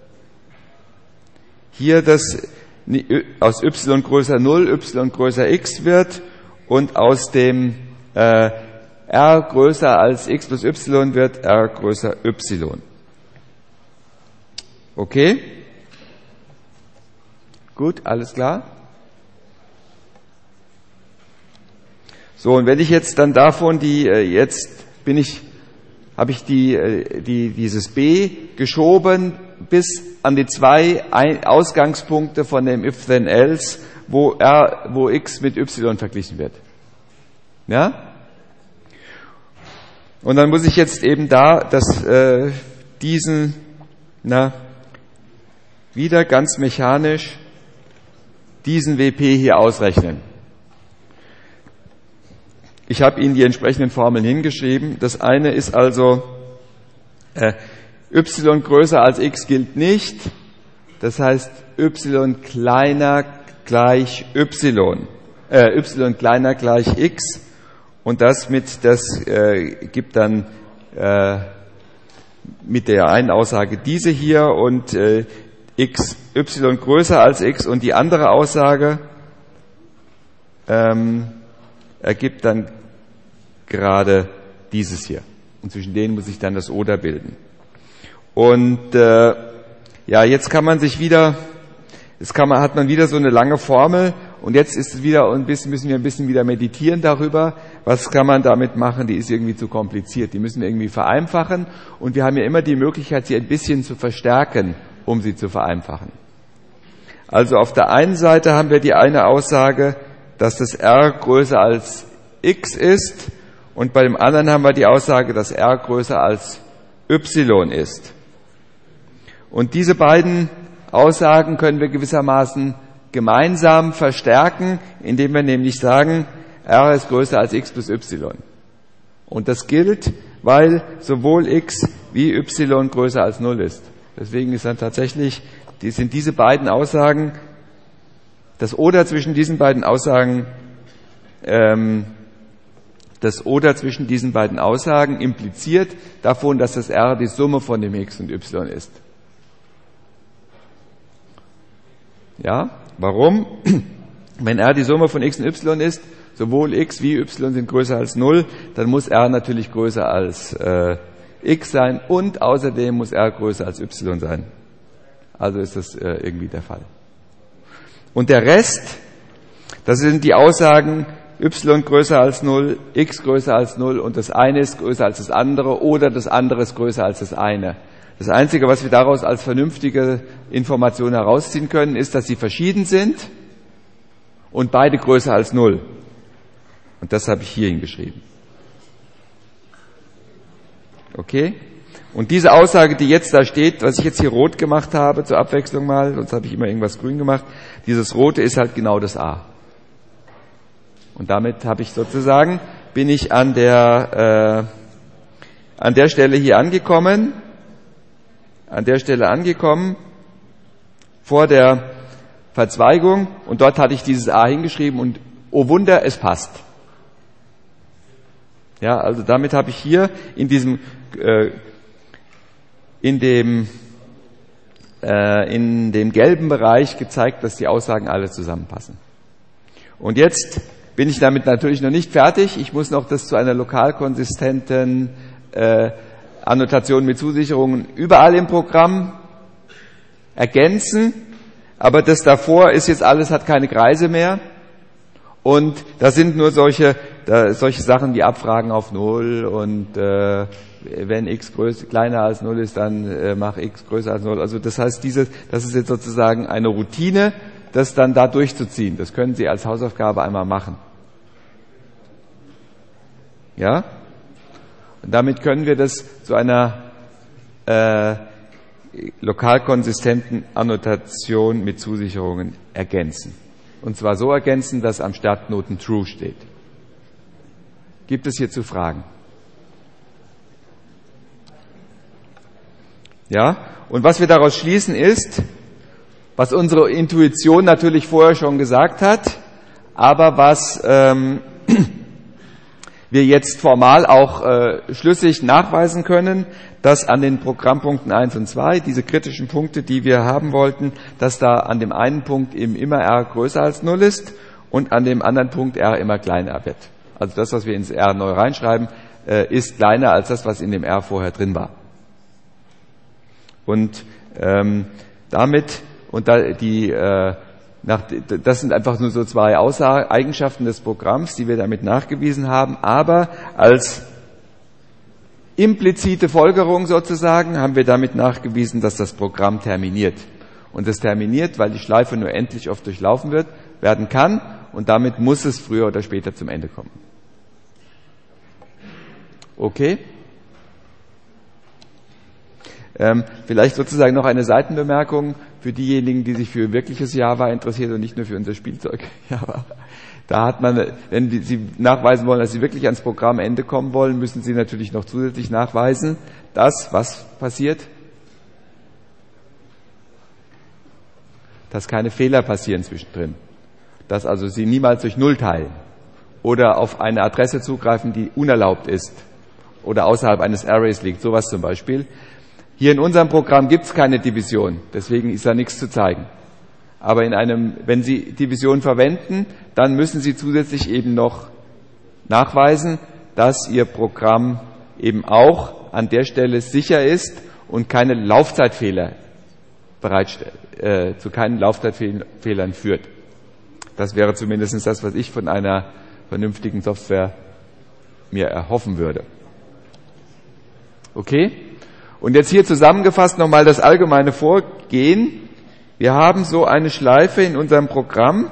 hier das aus y größer null y größer x wird und aus dem äh, r größer als x plus y wird r größer y. Okay? Gut, alles klar? So, und wenn ich jetzt dann davon die, jetzt bin ich, habe ich die, die, dieses b geschoben bis an die zwei Ausgangspunkte von dem if then else, wo r, wo x mit y verglichen wird. Ja? Und dann muss ich jetzt eben da das, äh, diesen, na, wieder ganz mechanisch diesen W P hier ausrechnen. Ich habe Ihnen die entsprechenden Formeln hingeschrieben. Das eine ist also, äh, y größer als x gilt nicht. Das heißt, y kleiner gleich y. Äh, y kleiner gleich x. Und das mit, das äh, gibt dann äh, mit der einen Aussage diese hier und äh, x, y größer als x und die andere Aussage, ähm, ergibt dann gerade dieses hier. Und zwischen denen muss sich dann das Oder bilden. Und äh, ja, jetzt kann man sich wieder, jetzt kann man, hat man wieder so eine lange Formel und jetzt ist es wieder ein bisschen, müssen wir ein bisschen wieder meditieren darüber, was kann man damit machen, die ist irgendwie zu kompliziert, die müssen wir irgendwie vereinfachen und wir haben ja immer die Möglichkeit, sie ein bisschen zu verstärken, um sie zu vereinfachen. Also auf der einen Seite haben wir die eine Aussage, dass das R größer als X ist und bei dem anderen haben wir die Aussage, dass R größer als Y ist. Und diese beiden Aussagen können wir gewissermaßen gemeinsam verstärken, indem wir nämlich sagen, R ist größer als X plus Y. Und das gilt, weil sowohl X wie Y größer als null ist. Deswegen ist dann tatsächlich, die sind diese beiden Aussagen, das Oder zwischen diesen beiden Aussagen, ähm, das Oder zwischen diesen beiden Aussagen impliziert davon, dass das R die Summe von dem X und Y ist. Ja, warum? Wenn R die Summe von X und Y ist, sowohl X wie Y sind größer als null, dann muss R natürlich größer als äh, X sein und außerdem muss R größer als Y sein. Also ist das äh, irgendwie der Fall. Und der Rest, das sind die Aussagen Y größer als null, X größer als null und das eine ist größer als das andere oder das andere ist größer als das eine. Das Einzige, was wir daraus als vernünftige Information herausziehen können, ist, dass sie verschieden sind und beide größer als null. Und das habe ich hier hingeschrieben. Okay? Und diese Aussage, die jetzt da steht, was ich jetzt hier rot gemacht habe, zur Abwechslung mal, sonst habe ich immer irgendwas grün gemacht, dieses rote ist halt genau das A. Und damit habe ich sozusagen, bin ich an der, äh, an der Stelle hier angekommen, an der Stelle angekommen, vor der Verzweigung, und dort hatte ich dieses A hingeschrieben und oh Wunder, es passt. Ja, also damit habe ich hier in diesem, äh, in dem, äh, in dem gelben Bereich gezeigt, dass die Aussagen alle zusammenpassen. Und jetzt bin ich damit natürlich noch nicht fertig. Ich muss noch das zu einer lokal konsistenten äh, Annotation mit Zusicherungen überall im Programm ergänzen. Aber das davor ist jetzt alles, hat keine Kreise mehr. Und da sind nur solche, da, solche Sachen wie Abfragen auf Null und äh, wenn x größer, kleiner als Null ist, dann äh, mach x größer als Null. Also das heißt, diese, das ist jetzt sozusagen eine Routine, das dann da durchzuziehen. Das können Sie als Hausaufgabe einmal machen. Ja? Und damit können wir das zu einer äh, lokal konsistenten Annotation mit Zusicherungen ergänzen. Und zwar so ergänzen, dass am Startnoten True steht. Gibt es hierzu Fragen? Ja? Und was wir daraus schließen ist, was unsere Intuition natürlich vorher schon gesagt hat, aber was ähm, wir jetzt formal auch äh, schlüssig nachweisen können, dass an den Programmpunkten eins und zwei, diese kritischen Punkte, die wir haben wollten, dass da an dem einen Punkt eben immer R größer als null ist und an dem anderen Punkt R immer kleiner wird. Also das, was wir ins R neu reinschreiben, äh, ist kleiner als das, was in dem R vorher drin war. Und ähm, damit, und da die, äh, nach, das sind einfach nur so zwei Aussagen, Eigenschaften des Programms, die wir damit nachgewiesen haben, aber als implizite Folgerung sozusagen haben wir damit nachgewiesen, dass das Programm terminiert. Und es terminiert, weil die Schleife nur endlich oft durchlaufen wird, werden kann und damit muss es früher oder später zum Ende kommen. Okay? Ähm, vielleicht sozusagen noch eine Seitenbemerkung für diejenigen, die sich für wirkliches Java interessieren und nicht nur für unser Spielzeug Java. Da hat man, wenn Sie nachweisen wollen, dass Sie wirklich ans Programmende kommen wollen, müssen Sie natürlich noch zusätzlich nachweisen, dass, was passiert? Dass keine Fehler passieren zwischendrin. Dass also Sie niemals durch Null teilen oder auf eine Adresse zugreifen, die unerlaubt ist oder außerhalb eines Arrays liegt, sowas zum Beispiel. Hier in unserem Programm gibt es keine Division, deswegen ist da nichts zu zeigen. Aber in einem, wenn Sie Division verwenden, dann müssen Sie zusätzlich eben noch nachweisen, dass Ihr Programm eben auch an der Stelle sicher ist und keine Laufzeitfehler bereitstellt, äh, zu keinen Laufzeitfehlern führt. Das wäre zumindest das, was ich von einer vernünftigen Software mir erhoffen würde. Okay? Und jetzt hier zusammengefasst nochmal das allgemeine Vorgehen. Wir haben so eine Schleife in unserem Programm.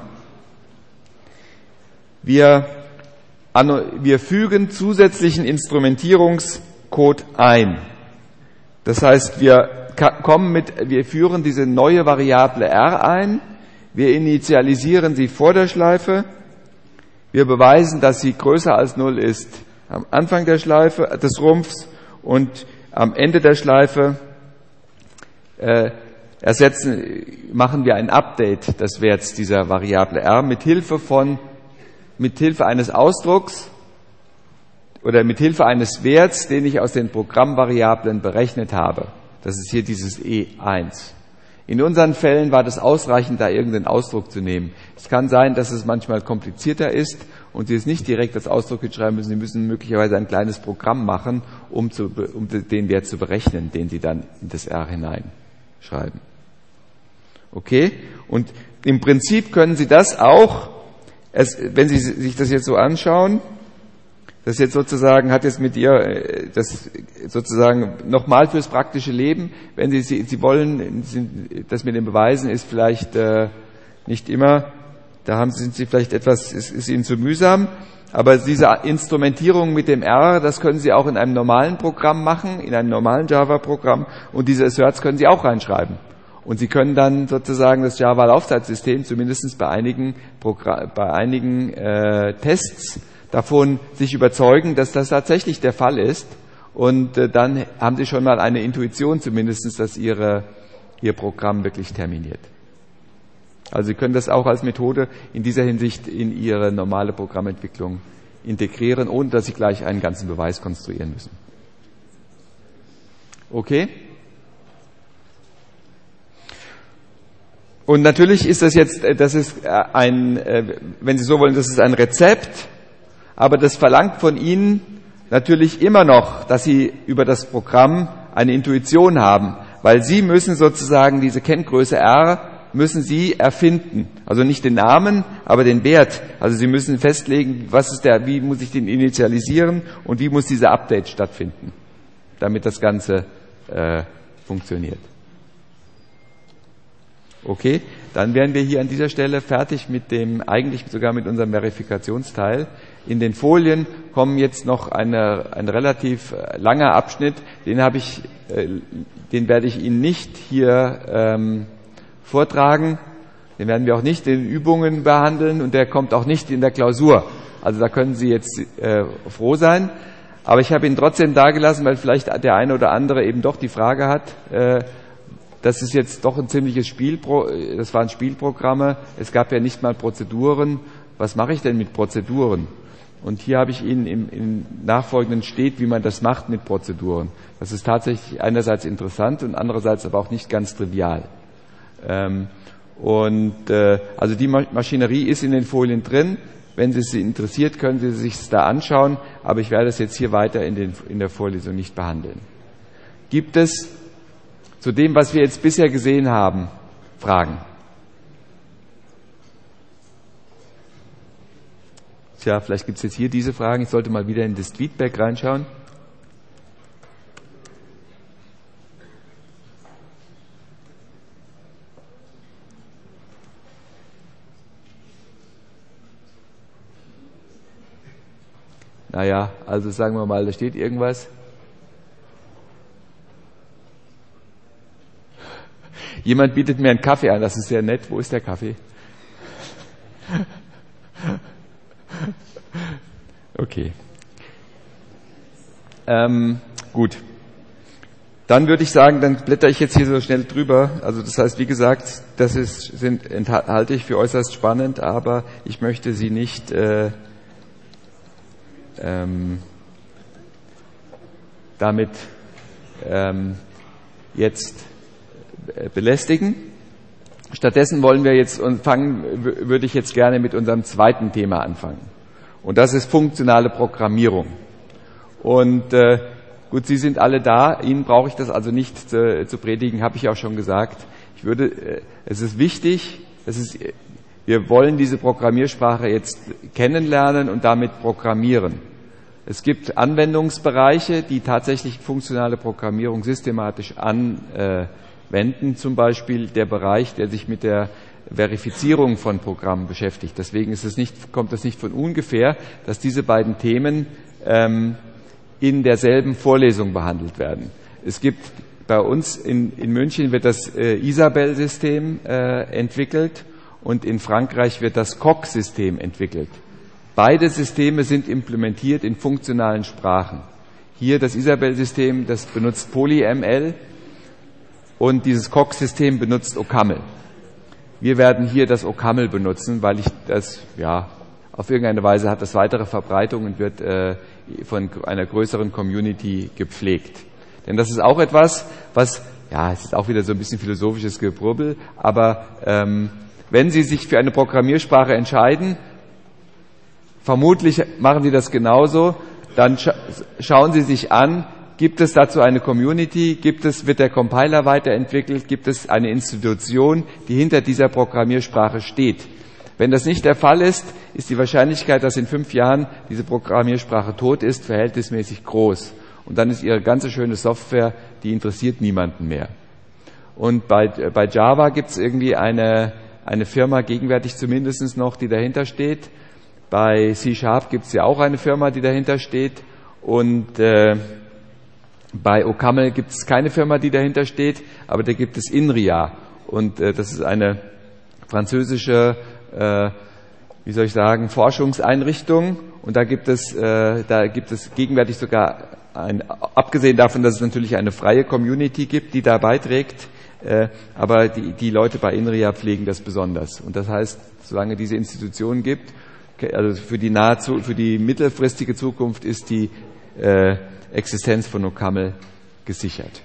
Wir, wir fügen zusätzlichen Instrumentierungscode ein. Das heißt, wir kommen mit, wir führen diese neue Variable R ein. Wir initialisieren sie vor der Schleife. Wir beweisen, dass sie größer als null ist am Anfang der Schleife, des Rumpfs, und am Ende der Schleife äh, ersetzen, machen wir ein Update des Werts dieser Variable R mit Hilfe von, mit Hilfe eines Ausdrucks oder mit Hilfe eines Werts, den ich aus den Programmvariablen berechnet habe. Das ist hier dieses E eins. In unseren Fällen war das ausreichend, da irgendeinen Ausdruck zu nehmen. Es kann sein, dass es manchmal komplizierter ist und Sie es nicht direkt als Ausdruck schreiben müssen. Sie müssen möglicherweise ein kleines Programm machen, um, zu, um den Wert zu berechnen, den Sie dann in das R hineinschreiben. Okay? Und im Prinzip können Sie das auch, es, wenn Sie sich das jetzt so anschauen, das jetzt sozusagen hat jetzt mit ihr, das sozusagen nochmal fürs praktische Leben, wenn Sie, Sie, Sie wollen, das mit den Beweisen ist vielleicht äh, nicht immer, da haben, sind Sie vielleicht etwas, ist, ist Ihnen zu mühsam, aber diese Instrumentierung mit dem R, das können Sie auch in einem normalen Programm machen, in einem normalen Java-Programm, und diese Asserts können Sie auch reinschreiben. Und Sie können dann sozusagen das Java-Laufzeitsystem zumindest bei einigen, Progr- bei einigen äh, Tests davon sich überzeugen, dass das tatsächlich der Fall ist, und äh, dann haben Sie schon mal eine Intuition zumindest, dass Ihre, Ihr Programm wirklich terminiert. Also Sie können das auch als Methode in dieser Hinsicht in Ihre normale Programmentwicklung integrieren, ohne dass Sie gleich einen ganzen Beweis konstruieren müssen. Okay? Und natürlich ist das jetzt, das ist ein, wenn Sie so wollen, das ist ein Rezept, aber das verlangt von Ihnen natürlich immer noch, dass Sie über das Programm eine Intuition haben, weil Sie müssen sozusagen diese Kenngröße R, müssen Sie erfinden. Also nicht den Namen, aber den Wert. Also Sie müssen festlegen, was ist der, wie muss ich den initialisieren und wie muss dieser Update stattfinden, damit das Ganze äh, funktioniert. Okay, dann wären wir hier an dieser Stelle fertig mit dem, eigentlich sogar mit unserem Verifikationsteil. In den Folien kommen jetzt noch eine, ein relativ langer Abschnitt, den habe ich, äh, den werde ich Ihnen nicht hier ähm, vortragen, den werden wir auch nicht in Übungen behandeln und der kommt auch nicht in der Klausur. Also da können Sie jetzt äh, froh sein. Aber ich habe ihn trotzdem dagelassen, weil vielleicht der eine oder andere eben doch die Frage hat, äh, das ist jetzt doch ein ziemliches Spielpro, das waren Spielprogramme, es gab ja nicht mal Prozeduren. Was mache ich denn mit Prozeduren? Und hier habe ich Ihnen im, im Nachfolgenden steht, wie man das macht mit Prozeduren. Das ist tatsächlich einerseits interessant und andererseits aber auch nicht ganz trivial. Ähm, und äh, also die Maschinerie ist in den Folien drin. Wenn Sie Sie interessiert, können Sie sich es da anschauen, aber ich werde es jetzt hier weiter in, den, in der Vorlesung nicht behandeln. Gibt es zu dem, was wir jetzt bisher gesehen haben, Fragen? Tja, vielleicht gibt es jetzt hier diese Fragen. Ich sollte mal wieder in das Feedback reinschauen. Naja, also sagen wir mal, da steht irgendwas. Jemand bietet mir einen Kaffee an, das ist sehr nett. Wo ist der Kaffee? Okay. Ähm, gut. Dann würde ich sagen, dann blätter ich jetzt hier so schnell drüber. Also das heißt, wie gesagt, das ist, sind, enthalte ich für äußerst spannend, aber ich möchte Sie nicht äh, ähm, damit ähm, jetzt belästigen. Stattdessen wollen wir jetzt und fangen, würde ich jetzt gerne mit unserem zweiten Thema anfangen. Und das ist funktionale Programmierung. Und äh, gut, Sie sind alle da, Ihnen brauche ich das also nicht zu, zu predigen, habe ich auch schon gesagt. Ich würde, äh, es ist wichtig, es ist, wir wollen diese Programmiersprache jetzt kennenlernen und damit programmieren. Es gibt Anwendungsbereiche, die tatsächlich funktionale Programmierung systematisch anwenden, zum Beispiel der Bereich, der sich mit der Verifizierung von Programmen beschäftigt. Deswegen ist es nicht, kommt es nicht von ungefähr, dass diese beiden Themen ähm, in derselben Vorlesung behandelt werden. Es gibt bei uns in, in München wird das äh, Isabelle-System äh, entwickelt und in Frankreich wird das C O C-System entwickelt. Beide Systeme sind implementiert in funktionalen Sprachen. Hier das Isabelle-System, das benutzt PolyML und dieses C O C-System benutzt OCaml. Wir werden hier das OCaml benutzen, weil ich das, ja, auf irgendeine Weise hat das weitere Verbreitung und wird äh, von einer größeren Community gepflegt. Denn das ist auch etwas, was, ja, es ist auch wieder so ein bisschen philosophisches Gebrubbel, aber ähm, wenn Sie sich für eine Programmiersprache entscheiden, vermutlich machen Sie das genauso, dann scha- schauen Sie sich an, gibt es dazu eine Community, gibt es, wird der Compiler weiterentwickelt, gibt es eine Institution, die hinter dieser Programmiersprache steht. Wenn das nicht der Fall ist, ist die Wahrscheinlichkeit, dass in fünf Jahren diese Programmiersprache tot ist, verhältnismäßig groß. Und dann ist Ihre ganze schöne Software, die interessiert niemanden mehr. Und bei, bei Java gibt es irgendwie eine, eine Firma, gegenwärtig zumindest noch, die dahinter steht. Bei C Sharp gibt es ja auch eine Firma, die dahinter steht. Und äh, bei OCaml gibt es keine Firma, die dahinter steht, aber da gibt es INRIA. Und äh, das ist eine französische, äh, wie soll ich sagen, Forschungseinrichtung. Und da gibt es, äh, da gibt es gegenwärtig sogar, ein, abgesehen davon, dass es natürlich eine freie Community gibt, die da beiträgt, äh, aber die, die Leute bei INRIA pflegen das besonders. Und das heißt, solange diese Institution gibt, also für die nahe, für die mittelfristige Zukunft ist die äh, Existenz von OCaml gesichert.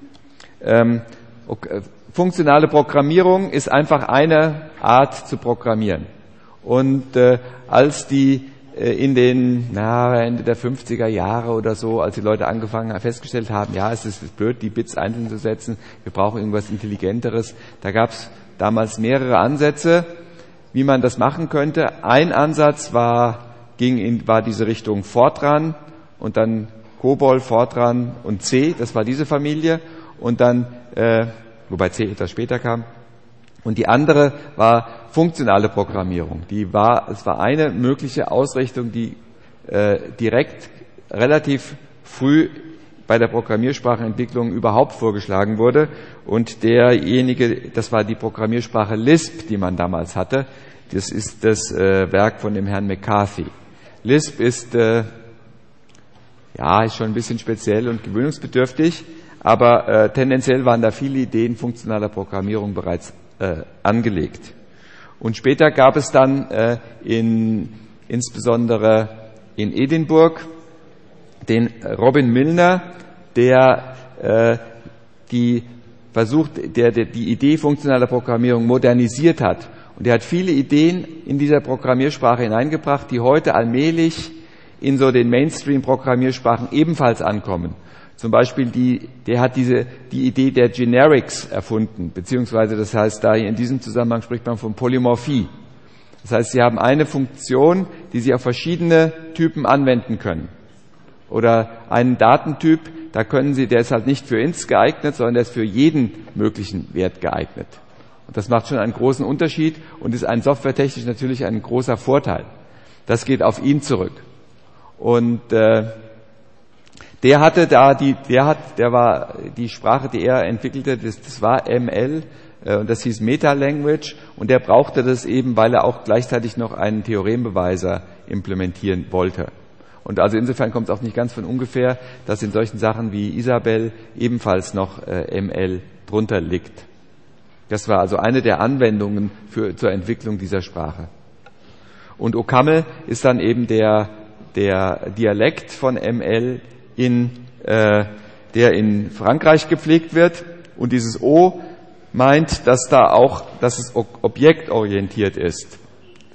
Ähm, okay, funktionale Programmierung ist einfach eine Art zu programmieren. Und äh, als die äh, in den na, Ende der fünfziger Jahre oder so, als die Leute angefangen haben, festgestellt haben, ja, es ist blöd, die Bits einzeln zu setzen, wir brauchen irgendwas Intelligenteres, da gab es damals mehrere Ansätze, wie man das machen könnte. Ein Ansatz war, ging in, war diese Richtung Fortran und dann COBOL, Fortran und C, das war diese Familie, und dann, äh, wobei C etwas später kam. Und die andere war funktionale Programmierung. Die war, es war eine mögliche Ausrichtung, die äh, direkt relativ früh bei der Programmiersprachenentwicklung überhaupt vorgeschlagen wurde. Und derjenige, das war die Programmiersprache Lisp, die man damals hatte. Das ist das äh, Werk von dem Herrn McCarthy. Lisp ist, äh, ja, ist schon ein bisschen speziell und gewöhnungsbedürftig, aber äh, tendenziell waren da viele Ideen funktionaler Programmierung bereits äh, angelegt. Und später gab es dann äh, in, insbesondere in Edinburgh den Robin Milner, der äh, die versucht, der, der die Idee funktionaler Programmierung modernisiert hat. Und er hat viele Ideen in dieser Programmiersprache hineingebracht, die heute allmählich in so den Mainstream-Programmiersprachen ebenfalls ankommen. Zum Beispiel die, der hat diese, die Idee der Generics erfunden, beziehungsweise das heißt, da in diesem Zusammenhang spricht man von Polymorphie. Das heißt, Sie haben eine Funktion, die Sie auf verschiedene Typen anwenden können. Oder einen Datentyp, da können Sie, der ist halt nicht für ins geeignet, sondern der ist für jeden möglichen Wert geeignet. Und das macht schon einen großen Unterschied und ist ein softwaretechnisch natürlich ein großer Vorteil. Das geht auf ihn zurück. Und äh, der hatte da die, der hat, der war die Sprache, die er entwickelte, das, das war M L äh, und das hieß Meta-Language und der brauchte das eben, weil er auch gleichzeitig noch einen Theorembeweisen implementieren wollte. Und also insofern kommt es auch nicht ganz von ungefähr, dass in solchen Sachen wie Isabelle ebenfalls noch äh, M L drunter liegt. Das war also eine der Anwendungen für, zur Entwicklung dieser Sprache. Und OCaml ist dann eben der, der Dialekt von M L, in, äh, der in Frankreich gepflegt wird. Und dieses O meint, dass da auch, dass es objektorientiert ist.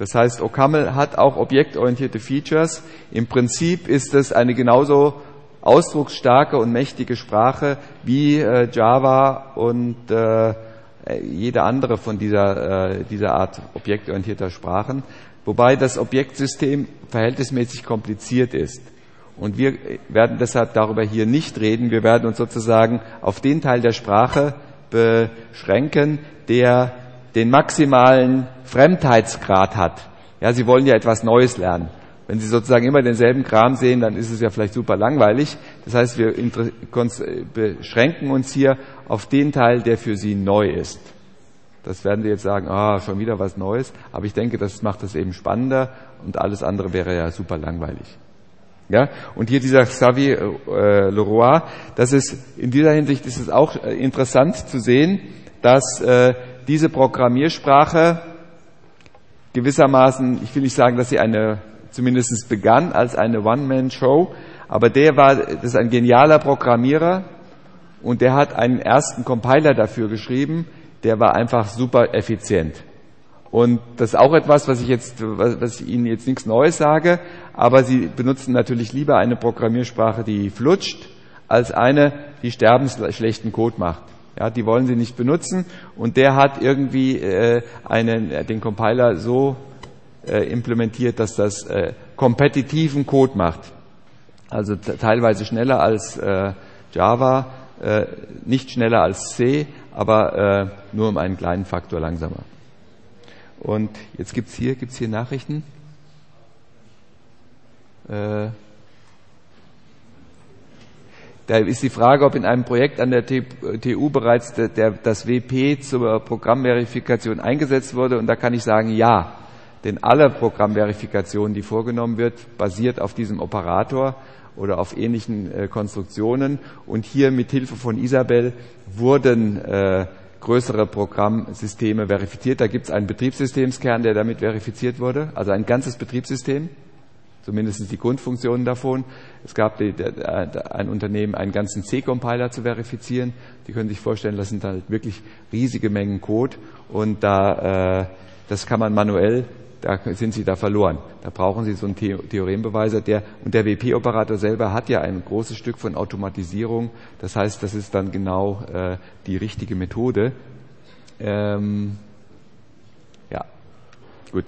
Das heißt, OCaml hat auch objektorientierte Features. Im Prinzip ist es eine genauso ausdrucksstarke und mächtige Sprache wie äh, Java und äh, jede andere von dieser, äh, dieser Art objektorientierter Sprachen, wobei das Objektsystem verhältnismäßig kompliziert ist. Und wir werden deshalb darüber hier nicht reden. Wir werden uns sozusagen auf den Teil der Sprache beschränken, der den maximalen Fremdheitsgrad hat. Ja, Sie wollen ja etwas Neues lernen. Wenn Sie sozusagen immer denselben Kram sehen, dann ist es ja vielleicht super langweilig. Das heißt, wir beschränken uns hier auf den Teil, der für Sie neu ist. Das werden Sie jetzt sagen, ah, schon wieder was Neues. Aber ich denke, das macht das eben spannender und alles andere wäre ja super langweilig. Ja, und hier dieser Xavier äh, Leroy, das ist, in dieser Hinsicht ist es auch äh, interessant zu sehen, dass äh, diese Programmiersprache gewissermaßen, ich will nicht sagen, dass sie eine, zumindest begann als eine One-Man-Show, aber der war, das ist ein genialer Programmierer und der hat einen ersten Compiler dafür geschrieben, der war einfach super effizient. Und das ist auch etwas, was ich jetzt, was ich Ihnen jetzt nichts Neues sage, aber Sie benutzen natürlich lieber eine Programmiersprache, die flutscht, als eine, die sterbensschlechten Code macht. Ja, die wollen Sie nicht benutzen und der hat irgendwie äh, einen, den Compiler so äh, implementiert, dass das äh, kompetitiven Code macht. Also t- teilweise schneller als äh, Java, äh, nicht schneller als C, aber äh, nur um einen kleinen Faktor langsamer. Und jetzt gibt's hier, gibt's hier Nachrichten. Äh, da ist die Frage, ob in einem Projekt an der T U bereits der, der, das W P zur Programmverifikation eingesetzt wurde. Und da kann ich sagen, ja. Denn alle Programmverifikation, die vorgenommen wird, basiert auf diesem Operator oder auf ähnlichen äh, Konstruktionen. Und hier mit Hilfe von Isabelle wurden äh, größere Programmsysteme verifiziert. Da gibt es einen Betriebssystemskern, der damit verifiziert wurde, also ein ganzes Betriebssystem, zumindest die Grundfunktionen davon. Es gab die, der, ein Unternehmen, einen ganzen C-Compiler zu verifizieren. Sie können sich vorstellen, das sind halt wirklich riesige Mengen Code und da, äh, das kann man manuell, da sind Sie da verloren. Da brauchen Sie so einen The- Theorembeweise. Der, und der W P-Operator selber hat ja ein großes Stück von Automatisierung. Das heißt, das ist dann genau äh, die richtige Methode. Ähm, ja, gut.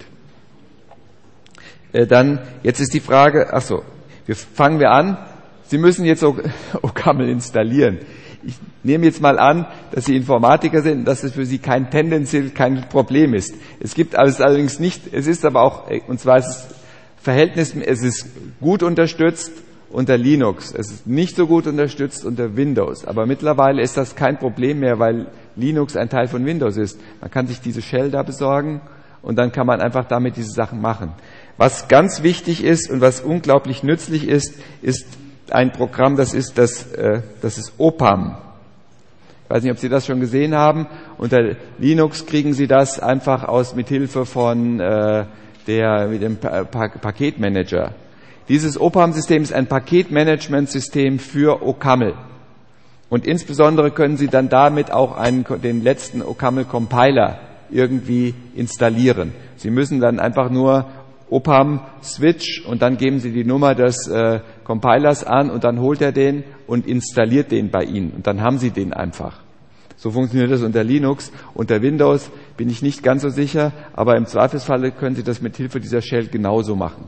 Äh, dann, jetzt ist die Frage, ach so, wir fangen wir an. Sie müssen jetzt OCaml installieren. Ich nehme jetzt mal an, dass Sie Informatiker sind und dass es für Sie kein tendenziell kein Problem ist. Es gibt alles allerdings nicht, es ist aber auch, und zwar ist es Verhältnis, es ist gut unterstützt unter Linux, es ist nicht so gut unterstützt unter Windows, aber mittlerweile ist das kein Problem mehr, weil Linux ein Teil von Windows ist. Man kann sich diese Shell da besorgen und dann kann man einfach damit diese Sachen machen. Was ganz wichtig ist und was unglaublich nützlich ist, ist ein Programm, das ist das, äh, das ist OPAM. Ich weiß nicht, ob Sie das schon gesehen haben. Unter Linux kriegen Sie das einfach aus mit Hilfe von äh, der mit dem pa- pa- Paketmanager. Dieses OPAM-System ist ein Paketmanagementsystem für OCaml. Und insbesondere können Sie dann damit auch einen, den letzten OCaml-Compiler irgendwie installieren. Sie müssen dann einfach nur OPAM Switch und dann geben Sie die Nummer des äh, Compilers an und dann holt er den und installiert den bei Ihnen und dann haben Sie den einfach. So funktioniert das unter Linux. Unter Windows bin ich nicht ganz so sicher, aber im Zweifelsfalle können Sie das mit Hilfe dieser Shell genauso machen.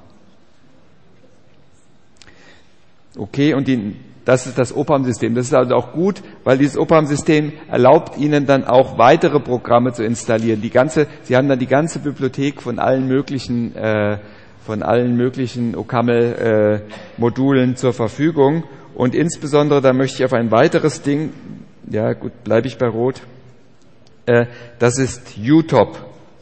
Okay, und die, das ist das OPAM-System. Das ist also auch gut, weil dieses OPAM-System erlaubt Ihnen dann auch weitere Programme zu installieren. Die ganze, Sie haben dann die ganze Bibliothek von allen möglichen, äh, von allen möglichen OCaml-Modulen äh, zur Verfügung. Und insbesondere, da möchte ich auf ein weiteres Ding, ja gut, bleibe ich bei Rot, äh, das ist U T O P.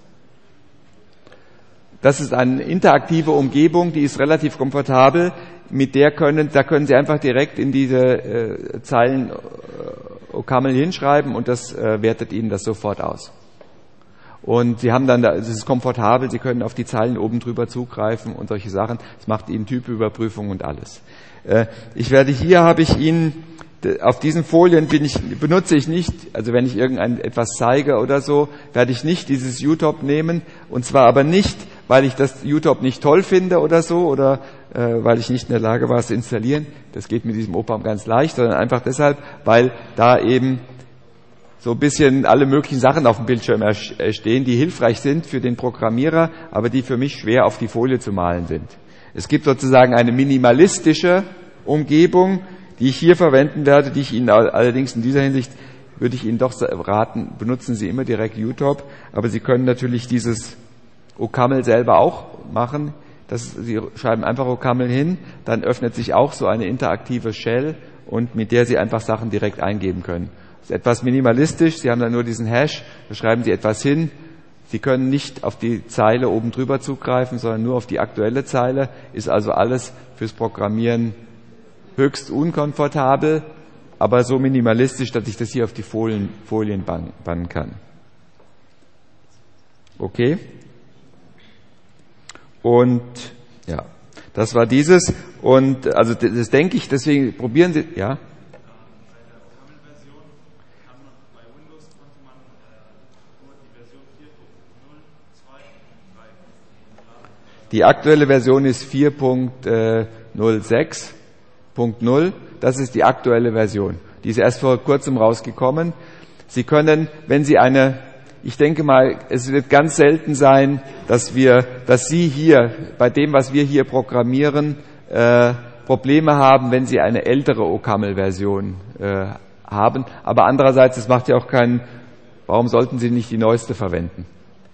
Das ist eine interaktive Umgebung, die ist relativ komfortabel. Mit der können, da können Sie einfach direkt in diese äh, Zeilen äh, OCaml hinschreiben und das äh, wertet Ihnen das sofort aus. Und Sie haben dann, da, es ist komfortabel, Sie können auf die Zeilen oben drüber zugreifen und solche Sachen. Es macht Ihnen Typüberprüfung und alles. Äh, ich werde hier, habe ich Ihnen, auf diesen Folien bin ich, benutze ich nicht, also wenn ich irgendein etwas zeige oder so, werde ich nicht dieses U T O P nehmen, und zwar aber nicht, weil ich das U T O P nicht toll finde oder so, oder äh, weil ich nicht in der Lage war, es zu installieren. Das geht mit diesem Opamp ganz leicht, sondern einfach deshalb, weil da eben so ein bisschen alle möglichen Sachen auf dem Bildschirm stehen, die hilfreich sind für den Programmierer, aber die für mich schwer auf die Folie zu malen sind. Es gibt sozusagen eine minimalistische Umgebung, die ich hier verwenden werde, die ich Ihnen allerdings in dieser Hinsicht, würde ich Ihnen doch raten, benutzen Sie immer direkt U T O P, aber Sie können natürlich dieses OCaml selber auch machen. Das, Sie schreiben einfach OCaml hin, dann öffnet sich auch so eine interaktive Shell und mit der Sie einfach Sachen direkt eingeben können. Das ist etwas minimalistisch, Sie haben dann nur diesen Hash, da schreiben Sie etwas hin. Sie können nicht auf die Zeile oben drüber zugreifen, sondern nur auf die aktuelle Zeile, ist also alles fürs Programmieren höchst unkomfortabel, aber so minimalistisch, dass ich das hier auf die Folien, Folien bannen kann. Okay? Und ja, das war dieses. Und also das denke ich, deswegen probieren Sie, ja? Die aktuelle Version ist vier Punkt null sechs Punkt null. Das ist die aktuelle Version. Die ist erst vor kurzem rausgekommen. Sie können, wenn Sie eine, ich denke mal, es wird ganz selten sein, dass wir, dass Sie hier, bei dem, was wir hier programmieren, äh, Probleme haben, wenn Sie eine ältere OCaml-Version äh, haben. Aber andererseits, es macht ja auch keinen, warum sollten Sie nicht die neueste verwenden?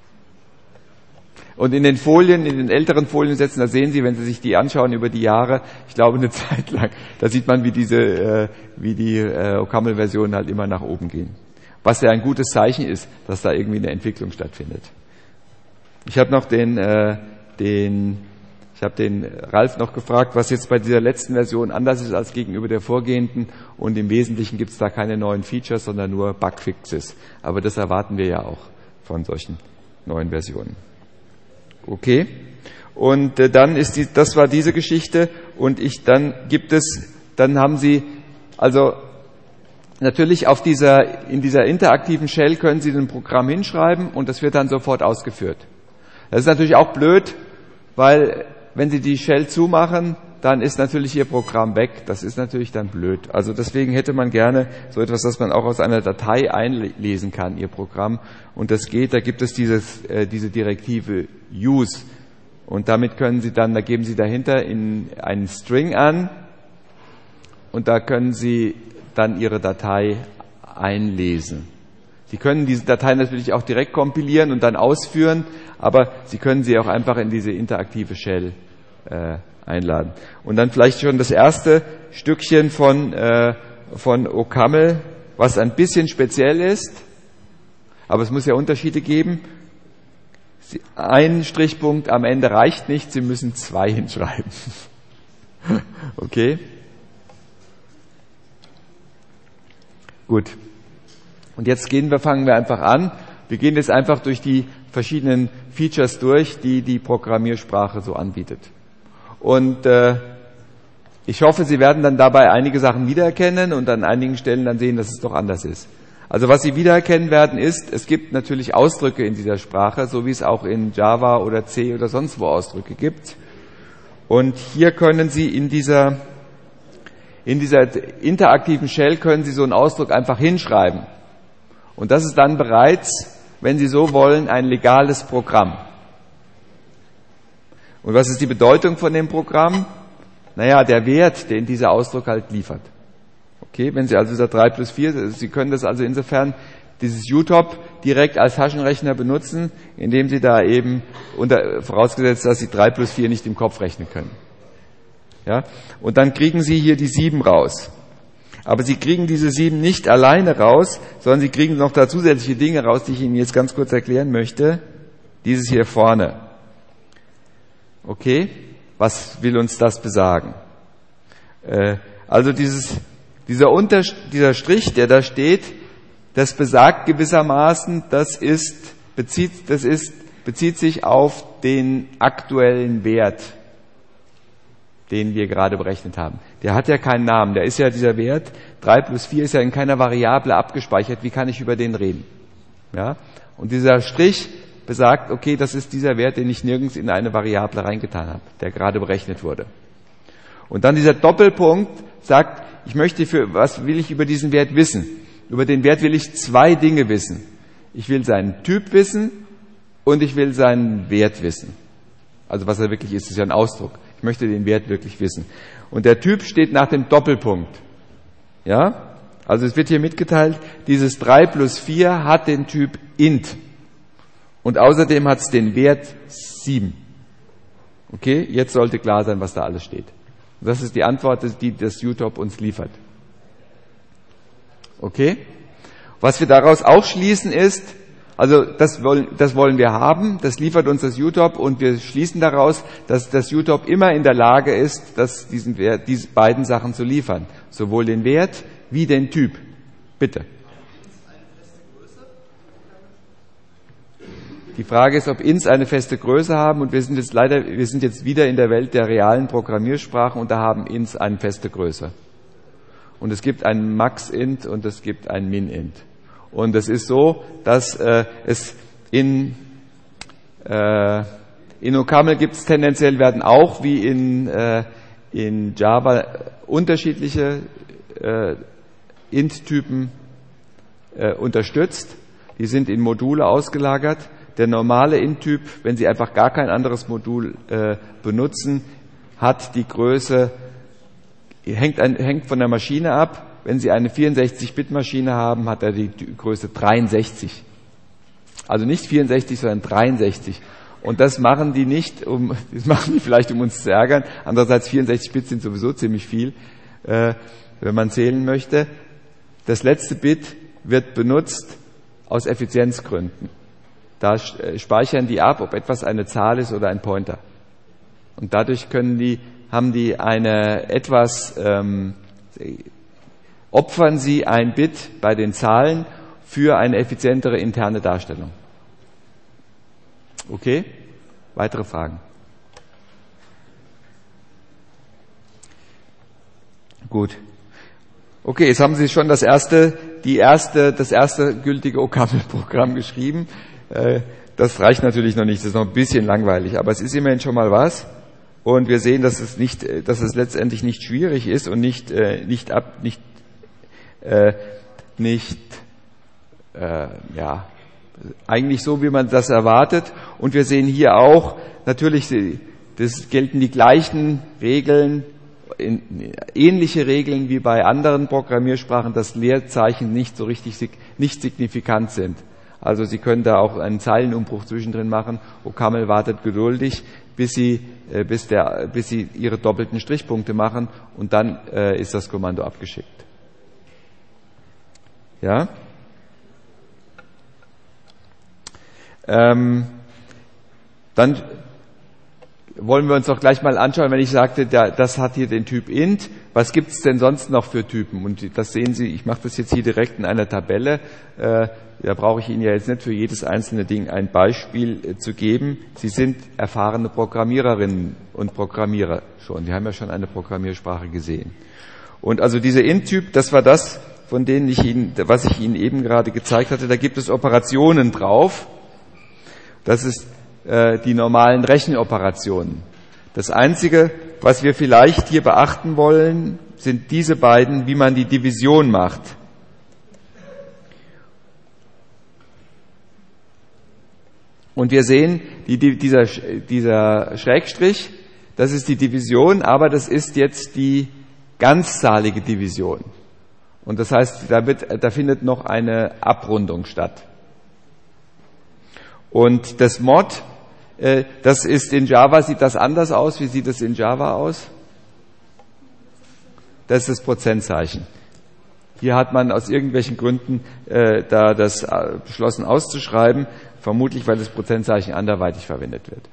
Und in den Folien, in den älteren Foliensätzen, da sehen Sie, wenn Sie sich die anschauen über die Jahre, ich glaube eine Zeit lang, da sieht man, wie diese, äh, wie die äh, OCaml-Versionen halt immer nach oben gehen. Was ja ein gutes Zeichen ist, dass da irgendwie eine Entwicklung stattfindet. Ich habe noch den, äh, den, ich habe den Ralf noch gefragt, was jetzt bei dieser letzten Version anders ist als gegenüber der vorgehenden. Und im Wesentlichen gibt es da keine neuen Features, sondern nur Bugfixes. Aber das erwarten wir ja auch von solchen neuen Versionen. Okay, und äh, dann ist die, das war diese Geschichte und ich, dann gibt es, dann haben Sie, also natürlich auf dieser, in dieser interaktiven Shell können Sie ein Programm hinschreiben und das wird dann sofort ausgeführt. Das ist natürlich auch blöd, weil wenn Sie die Shell zumachen, dann ist natürlich Ihr Programm weg. Das ist natürlich dann blöd. Also deswegen hätte man gerne so etwas, dass man auch aus einer Datei einlesen kann, Ihr Programm. Und das geht, da gibt es dieses, äh, diese Direktive use. Und damit können Sie dann, da geben Sie dahinter in einen String an und da können Sie dann Ihre Datei einlesen. Sie können diese Datei natürlich auch direkt kompilieren und dann ausführen, aber Sie können sie auch einfach in diese interaktive Shell äh, einladen. Und dann vielleicht schon das erste Stückchen von, äh, von OCaml, was ein bisschen speziell ist, aber es muss ja Unterschiede geben. Sie, ein Strichpunkt am Ende reicht nicht, Sie müssen zwei hinschreiben. Okay? Gut. Und jetzt gehen wir, fangen wir einfach an. Wir gehen jetzt einfach durch die verschiedenen Features durch, die die Programmiersprache so anbietet. Und äh, ich hoffe, Sie werden dann dabei einige Sachen wiedererkennen und an einigen Stellen dann sehen, dass es doch anders ist. Also was Sie wiedererkennen werden ist, es gibt natürlich Ausdrücke in dieser Sprache, so wie es auch in Java oder C oder sonst wo Ausdrücke gibt. Und hier können Sie in dieser, in dieser interaktiven Shell können Sie so einen Ausdruck einfach hinschreiben. Und das ist dann bereits, wenn Sie so wollen, ein legales Programm. Und was ist die Bedeutung von dem Programm? Naja, der Wert, den dieser Ausdruck halt liefert. Okay, wenn Sie also dieser drei plus vier, Sie können das also insofern, dieses U T O P direkt als Taschenrechner benutzen, indem Sie da eben, unter, vorausgesetzt, dass Sie drei plus vier nicht im Kopf rechnen können. Ja, und dann kriegen Sie hier die sieben raus. Aber Sie kriegen diese sieben nicht alleine raus, sondern Sie kriegen noch da zusätzliche Dinge raus, die ich Ihnen jetzt ganz kurz erklären möchte. Dieses hier vorne. Okay, was will uns das besagen? Äh, also dieses, dieser, Unter, dieser Strich, der da steht, das besagt gewissermaßen, das ist, bezieht, das ist, bezieht sich auf den aktuellen Wert, den wir gerade berechnet haben. Der hat ja keinen Namen, der ist ja dieser Wert, drei plus vier ist ja in keiner Variable abgespeichert, wie kann ich über den reden? Ja? Und dieser Strich besagt, okay, das ist dieser Wert, den ich nirgends in eine Variable reingetan habe, der gerade berechnet wurde. Und dann dieser Doppelpunkt sagt, ich möchte für, was will ich über diesen Wert wissen? Über den Wert will ich zwei Dinge wissen. Ich will seinen Typ wissen und ich will seinen Wert wissen. Also was er wirklich ist, ist ja ein Ausdruck. Ich möchte den Wert wirklich wissen. Und der Typ steht nach dem Doppelpunkt. Ja? Also es wird hier mitgeteilt, dieses drei plus vier hat den Typ int. Und außerdem hat es den Wert sieben. Okay? Jetzt sollte klar sein, was da alles steht. Und das ist die Antwort, die das U T O P uns liefert. Okay? Was wir daraus auch schließen ist, also das wollen, das wollen wir haben, das liefert uns das U T O P und wir schließen daraus, dass das U T O P immer in der Lage ist, das, diesen Wert, diese beiden Sachen zu liefern. Sowohl den Wert wie den Typ. Bitte. Die Frage ist, ob Ints eine feste Größe haben und wir sind jetzt leider, wir sind jetzt wieder in der Welt der realen Programmiersprachen und da haben Ints eine feste Größe. Und es gibt einen Max-Int und es gibt einen Min-Int. Und es ist so, dass äh, es in, äh, in O C A M L gibt es tendenziell, werden auch wie in, äh, in Java unterschiedliche äh, Int-Typen äh, unterstützt. Die sind in Module ausgelagert. Der normale Int-Typ, wenn Sie einfach gar kein anderes Modul äh, benutzen, hat die Größe, hängt, ein, hängt von der Maschine ab. Wenn Sie eine vierundsechzig Bit Maschine haben, hat er die, die Größe dreiundsechzig. Also nicht vierundsechzig, sondern dreiundsechzig. Und das machen die nicht, um, das machen die vielleicht, um uns zu ärgern. Andererseits vierundsechzig Bit sind sowieso ziemlich viel, äh, wenn man zählen möchte. Das letzte Bit wird benutzt aus Effizienzgründen. Da speichern die ab, ob etwas eine Zahl ist oder ein Pointer. Und dadurch können die, haben die eine etwas, ähm, opfern sie ein Bit bei den Zahlen für eine effizientere interne Darstellung. Okay? Weitere Fragen? Gut. Okay, jetzt haben Sie schon das erste, die erste, das erste gültige O C A M L-Programm geschrieben. Das reicht natürlich noch nicht, das ist noch ein bisschen langweilig, aber es ist immerhin schon mal was. Und wir sehen, dass es nicht, dass es letztendlich nicht schwierig ist und nicht, nicht ab, nicht, äh, nicht, äh, ja, eigentlich so, wie man das erwartet. Und wir sehen hier auch, natürlich, das gelten die gleichen Regeln, ähnliche Regeln wie bei anderen Programmiersprachen, dass Leerzeichen nicht so richtig, nicht signifikant sind. Also Sie können da auch einen Zeilenumbruch zwischendrin machen. O C A M L wartet geduldig, bis Sie, äh, bis, der, bis Sie Ihre doppelten Strichpunkte machen und dann äh, ist das Kommando abgeschickt. Ja? Ähm, dann wollen wir uns doch gleich mal anschauen, wenn ich sagte, der, das hat hier den Typ int. Was gibt es denn sonst noch für Typen? Und das sehen Sie, ich mache das jetzt hier direkt in einer Tabelle. Äh, da brauche ich Ihnen ja jetzt nicht für jedes einzelne Ding ein Beispiel äh, zu geben. Sie sind erfahrene Programmiererinnen und Programmierer schon. Sie haben ja schon eine Programmiersprache gesehen. Und also dieser int-Typ, das war das, von denen ich Ihnen, was ich Ihnen eben gerade gezeigt hatte. Da gibt es Operationen drauf. Das ist äh, die normalen Rechenoperationen. Das Einzige, was wir vielleicht hier beachten wollen, sind diese beiden, wie man die Division macht. Und wir sehen, die, dieser, dieser Schrägstrich, das ist die Division, aber das ist jetzt die ganzzahlige Division. Und das heißt, da, wird, da findet noch eine Abrundung statt. Und das Mod, äh, das ist in Java, sieht das anders aus. Wie sieht es in Java aus? Das ist das Prozentzeichen. Hier hat man aus irgendwelchen Gründen äh, da das äh, beschlossen auszuschreiben, vermutlich weil das Prozentzeichen anderweitig verwendet wird.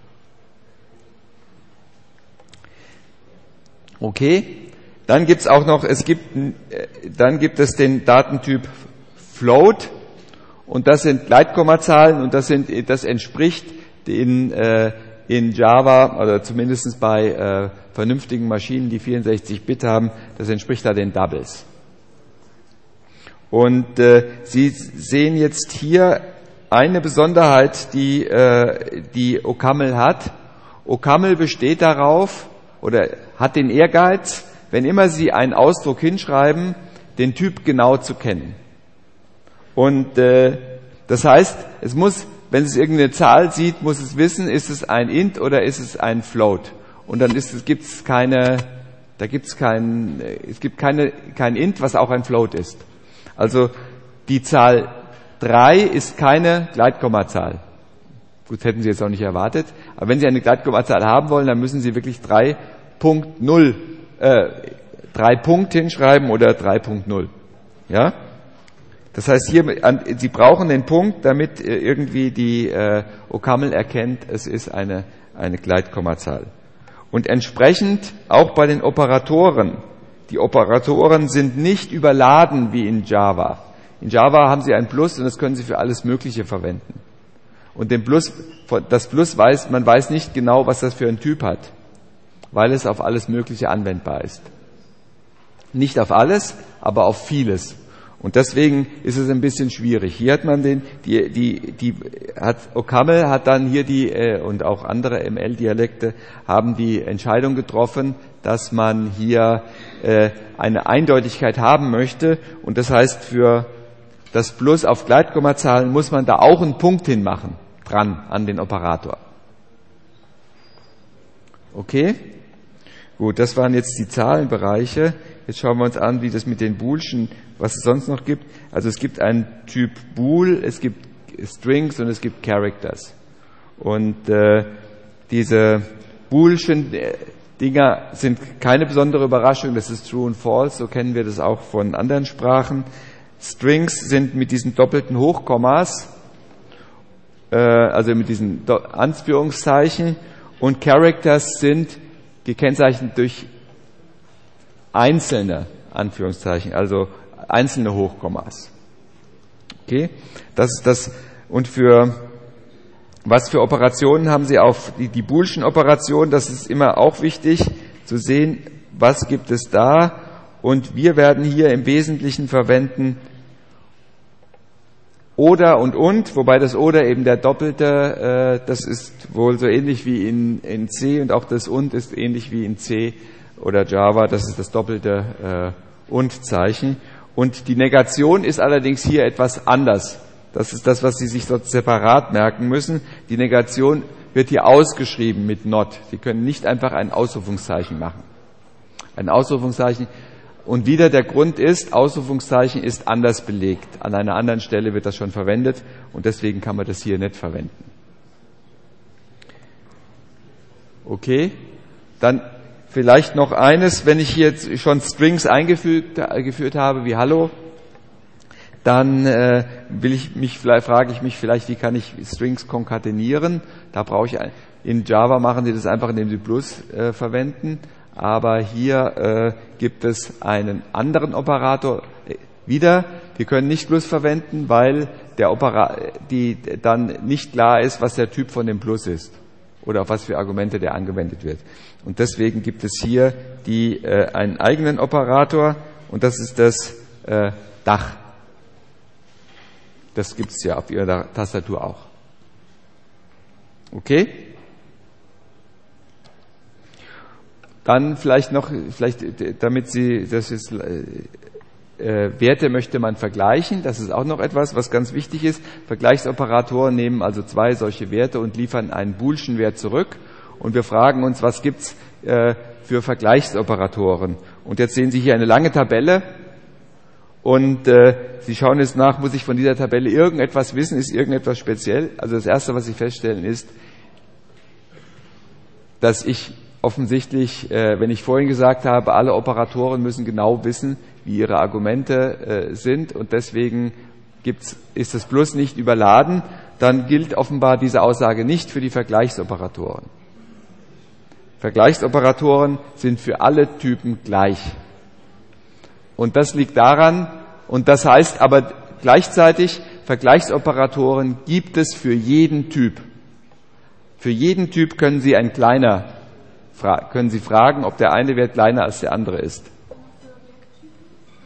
Okay, dann gibt es auch noch, es gibt, äh, dann gibt es den Datentyp Float und das sind Gleitkommazahlen und das sind, das entspricht in, äh, in Java oder zumindest bei äh, vernünftigen Maschinen, die vierundsechzig Bit haben, das entspricht da den Doubles. Und äh, Sie sehen jetzt hier eine Besonderheit, die, äh, die O C A M L hat. O C A M L besteht darauf oder hat den Ehrgeiz, wenn immer Sie einen Ausdruck hinschreiben, den Typ genau zu kennen. Und äh, das heißt, es muss, wenn es irgendeine Zahl sieht, muss es wissen, ist es ein Int oder ist es ein Float. Und dann ist es, gibt's keine, da gibt's kein, es gibt keine, kein Int, was auch ein Float ist. Also die Zahl drei ist keine Gleitkommazahl. Gut, das hätten Sie jetzt auch nicht erwartet. Aber wenn Sie eine Gleitkommazahl haben wollen, dann müssen Sie wirklich drei Punkt null, äh, drei Punkt hinschreiben oder drei Punkt null. Ja? Das heißt, hier, Sie brauchen den Punkt, damit irgendwie die äh, O C A M L erkennt, es ist eine, eine Gleitkommazahl. Und entsprechend auch bei den Operatoren. Die Operatoren sind nicht überladen wie in Java. In Java haben Sie ein Plus und das können Sie für alles Mögliche verwenden. Und den Plus, das Plus weiß, man weiß nicht genau, was das für ein Typ hat, weil es auf alles Mögliche anwendbar ist. Nicht auf alles, aber auf vieles. Und deswegen ist es ein bisschen schwierig. Hier hat man den, die, die, die, hat, O C A M L hat dann hier die, äh, und auch andere M L-Dialekte haben die Entscheidung getroffen, dass man hier äh, eine Eindeutigkeit haben möchte. Und das heißt, für das Plus auf Gleitkommazahlen muss man da auch einen Punkt hinmachen, dran an den Operator. Okay? Gut, das waren jetzt die Zahlenbereiche. Jetzt schauen wir uns an, wie das mit den Boolschen, was es sonst noch gibt. Also es gibt einen Typ Bool, es gibt Strings und es gibt Characters. Und äh, diese Boolschen Dinger sind keine besondere Überraschung, das ist True und False, so kennen wir das auch von anderen Sprachen. Strings sind mit diesen doppelten Hochkommas, äh, also mit diesen Do- Anführungszeichen, und Characters sind gekennzeichnet durch einzelne Anführungszeichen, also einzelne Hochkommas. Okay, das ist das. Und für was für Operationen haben Sie auf die, die Boolschen Operation? Das ist immer auch wichtig zu sehen, was gibt es da. Und wir werden hier im Wesentlichen verwenden oder und und, wobei das oder eben der doppelte, äh, das ist wohl so ähnlich wie in, in C, und auch das und ist ähnlich wie in C oder Java, das ist das doppelte äh, und-Zeichen. Und die Negation ist allerdings hier etwas anders. Das ist das, was Sie sich dort separat merken müssen. Die Negation wird hier ausgeschrieben mit not. Sie können nicht einfach ein Ausrufungszeichen machen. Ein Ausrufungszeichen. Und wieder der Grund ist, Ausrufungszeichen ist anders belegt. An einer anderen Stelle wird das schon verwendet und deswegen kann man das hier nicht verwenden. Okay, dann vielleicht noch eines, wenn ich hier jetzt schon Strings eingefügt äh, geführt habe, wie Hallo, dann äh, will ich mich, vielleicht frage ich mich vielleicht, wie kann ich Strings konkatenieren? Da brauche ich ein, in Java machen Sie das einfach, indem Sie Plus äh, verwenden. Aber hier äh, gibt es einen anderen Operator. Wieder, wir können nicht Plus verwenden, weil der Opera- die dann nicht klar ist, was der Typ von dem Plus ist oder auf was für Argumente der angewendet wird. Und deswegen gibt es hier die, äh, einen eigenen Operator, und das ist das äh, Dach. Das gibt es ja auf Ihrer Tastatur auch. Okay? Dann vielleicht noch, vielleicht, damit Sie, das ist, äh, Werte möchte man vergleichen. Das ist auch noch etwas, was ganz wichtig ist. Vergleichsoperatoren nehmen also zwei solche Werte und liefern einen Boolschen Wert zurück. Und wir fragen uns, was gibt's äh, für Vergleichsoperatoren? Und jetzt sehen Sie hier eine lange Tabelle. Und äh, Sie schauen jetzt nach, muss ich von dieser Tabelle irgendetwas wissen? Ist irgendetwas speziell? Also das Erste, was Sie feststellen, ist, dass ich offensichtlich, äh, wenn ich vorhin gesagt habe, alle Operatoren müssen genau wissen, wie ihre Argumente äh, sind, und deswegen gibt's, ist das Plus nicht überladen, dann gilt offenbar diese Aussage nicht für die Vergleichsoperatoren. Vergleichsoperatoren sind für alle Typen gleich. Und das liegt daran, und das heißt aber gleichzeitig, Vergleichsoperatoren gibt es für jeden Typ. Für jeden Typ können Sie ein kleiner können Sie fragen, ob der eine Wert kleiner als der andere ist.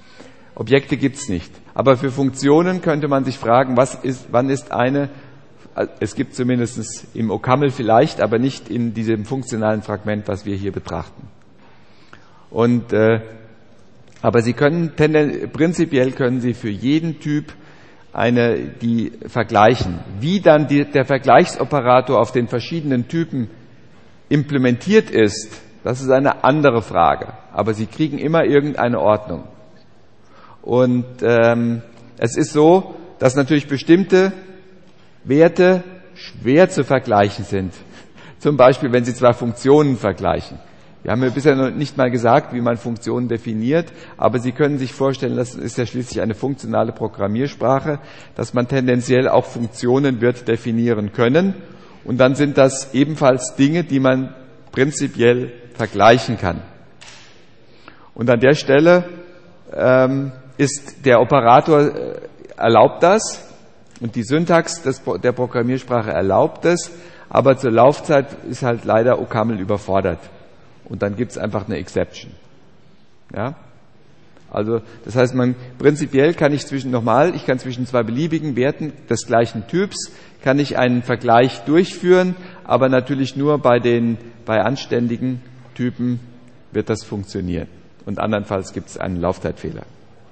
Objekte gibt's nicht. Aber für Funktionen könnte man sich fragen, was ist, wann ist eine, es gibt zumindest im OCaml vielleicht, aber nicht in diesem funktionalen Fragment, was wir hier betrachten. Und, äh, aber Sie können, prinzipiell können Sie für jeden Typ eine, die vergleichen. Wie dann die, der Vergleichsoperator auf den verschiedenen Typen implementiert ist, das ist eine andere Frage. Aber Sie kriegen immer irgendeine Ordnung. Und ähm, es ist so, dass natürlich bestimmte Werte schwer zu vergleichen sind. Zum Beispiel, wenn Sie zwei Funktionen vergleichen. Wir haben ja bisher noch nicht mal gesagt, wie man Funktionen definiert, aber Sie können sich vorstellen, das ist ja schließlich eine funktionale Programmiersprache, dass man tendenziell auch Funktionen wird definieren können. Und dann sind das ebenfalls Dinge, die man prinzipiell vergleichen kann. Und an der Stelle ähm, ist der Operator äh, erlaubt das und die Syntax des, der Programmiersprache erlaubt es, aber zur Laufzeit ist halt leider OCaml überfordert. Und dann gibt es einfach eine Exception. Ja? Also das heißt, man prinzipiell kann ich zwischen nochmal, ich kann zwischen zwei beliebigen Werten des gleichen Typs kann ich einen Vergleich durchführen, aber natürlich nur bei den bei anständigen Typen wird das funktionieren. Und andernfalls gibt es einen Laufzeitfehler.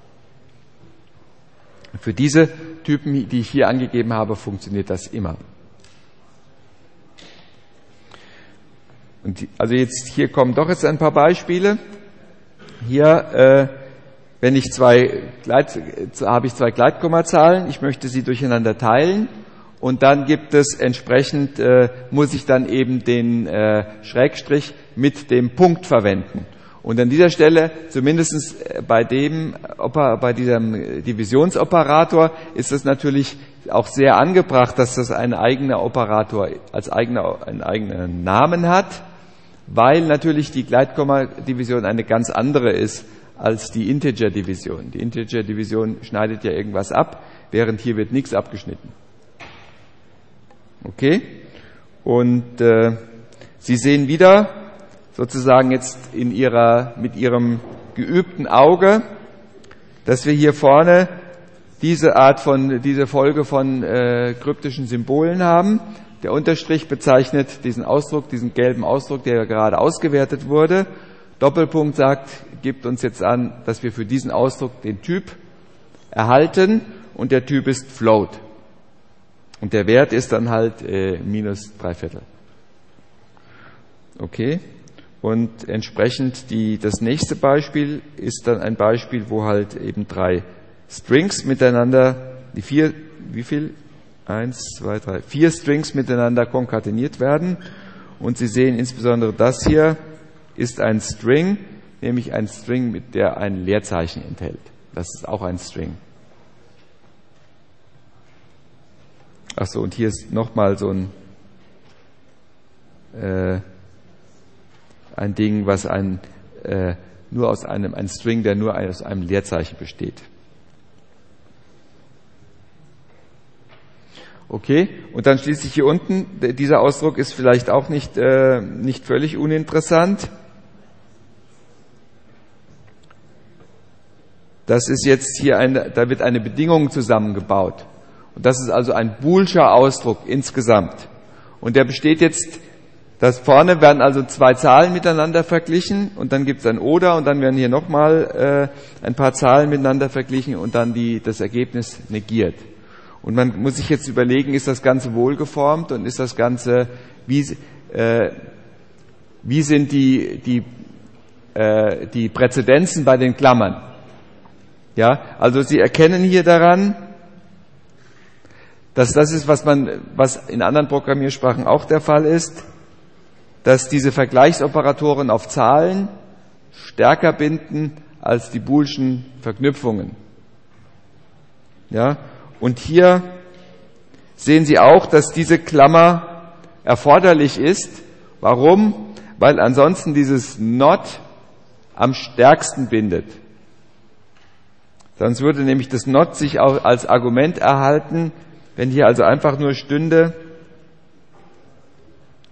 Für diese Typen, die ich hier angegeben habe, funktioniert das immer. Und die, also jetzt hier kommen doch jetzt ein paar Beispiele. Hier, äh, wenn ich zwei Gleit, habe ich zwei Gleitkommazahlen, ich möchte sie durcheinander teilen und dann gibt es entsprechend, äh, muss ich dann eben den äh, Schrägstrich mit dem Punkt verwenden. Und an dieser Stelle, zumindest bei dem, bei diesem Divisionsoperator, ist es natürlich auch sehr angebracht, dass das ein eigener Operator als eigener, einen eigenen Namen hat, weil natürlich die Gleitkomma-Division eine ganz andere ist als die Integer-Division. Die Integer-Division schneidet ja irgendwas ab, während hier wird nichts abgeschnitten. Okay? Und äh, Sie sehen wieder, sozusagen jetzt in ihrer, mit Ihrem geübten Auge, dass wir hier vorne diese Art von, diese Folge von äh, kryptischen Symbolen haben. Der Unterstrich bezeichnet diesen Ausdruck, diesen gelben Ausdruck, der gerade ausgewertet wurde. Doppelpunkt sagt, gibt uns jetzt an, dass wir für diesen Ausdruck den Typ erhalten und der Typ ist Float. Und der Wert ist dann halt äh, minus drei Viertel. Okay. Und entsprechend die, das nächste Beispiel ist dann ein Beispiel, wo halt eben drei Strings miteinander, die vier, wie viel? Eins, zwei, drei, vier Strings miteinander konkateniert werden. Und Sie sehen insbesondere das hier ist ein String, nämlich ein String, mit der ein Leerzeichen enthält. Das ist auch ein String. Ach so, und hier ist nochmal so ein, äh, ein Ding, was ein, äh, nur aus einem, ein String, der nur aus einem Leerzeichen besteht. Okay, und dann schließlich hier unten, dieser Ausdruck ist vielleicht auch nicht, äh, nicht völlig uninteressant. Das ist jetzt hier eine, da wird eine Bedingung zusammengebaut. Und das ist also ein boolscher Ausdruck insgesamt. Und der besteht jetzt, das vorne werden also zwei Zahlen miteinander verglichen und dann gibt es ein Oder und dann werden hier nochmal äh, ein paar Zahlen miteinander verglichen und dann die, das Ergebnis negiert. Und man muss sich jetzt überlegen, ist das Ganze wohlgeformt und ist das Ganze, wie, äh, wie sind die, die, äh, die Präzedenzen bei den Klammern? Ja, also Sie erkennen hier daran, dass das ist, was man, was in anderen Programmiersprachen auch der Fall ist, dass diese Vergleichsoperatoren auf Zahlen stärker binden als die boolschen Verknüpfungen. Ja, und hier sehen Sie auch, dass diese Klammer erforderlich ist. Warum? Weil ansonsten dieses Not am stärksten bindet. Sonst würde nämlich das Not sich auch als Argument erhalten, wenn hier also einfach nur stünde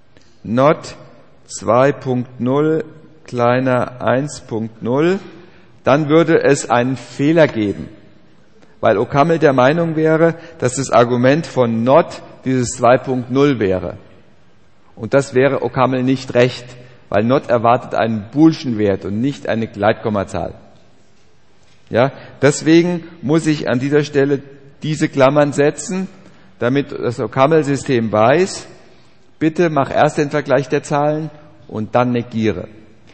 Not zwei Punkt null kleiner eins Punkt null, dann würde es einen Fehler geben, weil OCaml der Meinung wäre, dass das Argument von not dieses zwei Punkt null wäre. Und das wäre OCaml nicht recht, weil not erwartet einen boolschen Wert und nicht eine Gleitkommazahl. Ja, deswegen muss ich an dieser Stelle diese Klammern setzen, damit das OCaml-System weiß, bitte mach erst den Vergleich der Zahlen und dann negiere.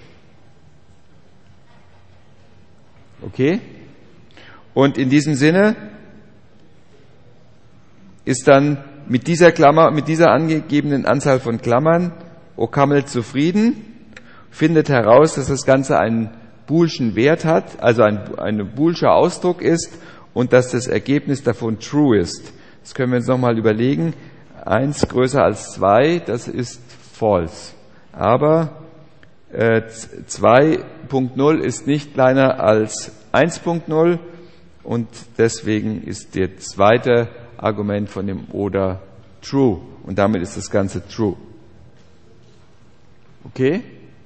Okay? Und in diesem Sinne ist dann mit dieser Klammer, mit dieser angegebenen Anzahl von Klammern OCaml zufrieden, findet heraus, dass das Ganze einen boolschen Wert hat, also ein, ein boolscher Ausdruck ist und dass das Ergebnis davon true ist. Das können wir uns nochmal überlegen. eins größer als zwei, das ist false. Aber äh, zwei Punkt null ist nicht kleiner als eins Punkt null und deswegen ist das zweite Argument von dem oder true und damit ist das Ganze true. Okay?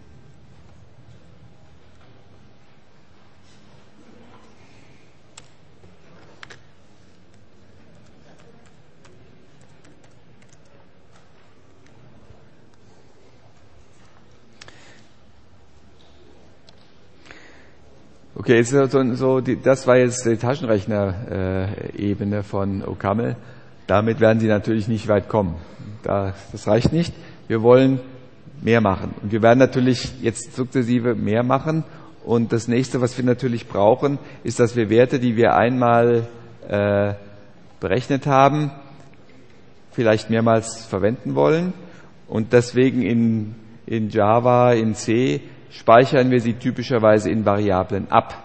Okay, jetzt so, so die, das war jetzt die Taschenrechner-Ebene äh, von OCaml. Damit werden Sie natürlich nicht weit kommen. Da, das reicht nicht. Wir wollen mehr machen. Und wir werden natürlich jetzt sukzessive mehr machen. Und das nächste, was wir natürlich brauchen, ist, dass wir Werte, die wir einmal äh, berechnet haben, vielleicht mehrmals verwenden wollen. Und deswegen in, in Java, in C, speichern wir sie typischerweise in Variablen ab.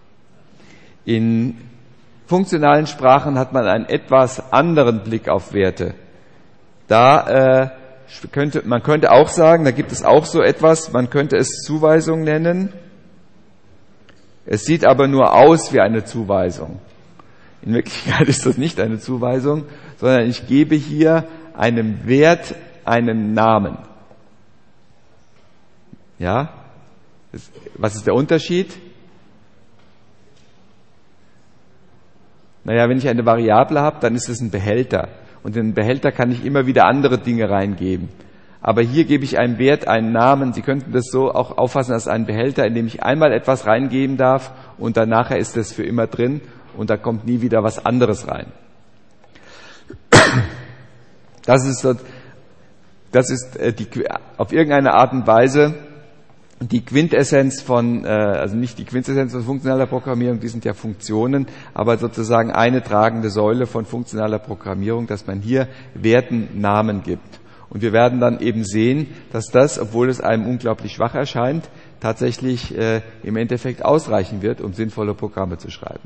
In funktionalen Sprachen hat man einen etwas anderen Blick auf Werte. Da äh, könnte, man könnte auch sagen, da gibt es auch so etwas, man könnte es Zuweisung nennen. Es sieht aber nur aus wie eine Zuweisung. In Wirklichkeit ist das nicht eine Zuweisung, sondern ich gebe hier einem Wert einen Namen. Ja? Was ist der Unterschied? Naja, wenn ich eine Variable habe, dann ist es ein Behälter. Und in den Behälter kann ich immer wieder andere Dinge reingeben. Aber hier gebe ich einem Wert einen Namen. Sie könnten das so auch auffassen als einen Behälter, in dem ich einmal etwas reingeben darf und dann nachher ist es für immer drin und da kommt nie wieder was anderes rein. Das ist, das ist die, auf irgendeine Art und Weise die Quintessenz von, also nicht die Quintessenz von funktionaler Programmierung, die sind ja Funktionen, aber sozusagen eine tragende Säule von funktionaler Programmierung, dass man hier Werten Namen gibt. Und wir werden dann eben sehen, dass das, obwohl es einem unglaublich schwach erscheint, tatsächlich äh, im Endeffekt ausreichen wird, um sinnvolle Programme zu schreiben.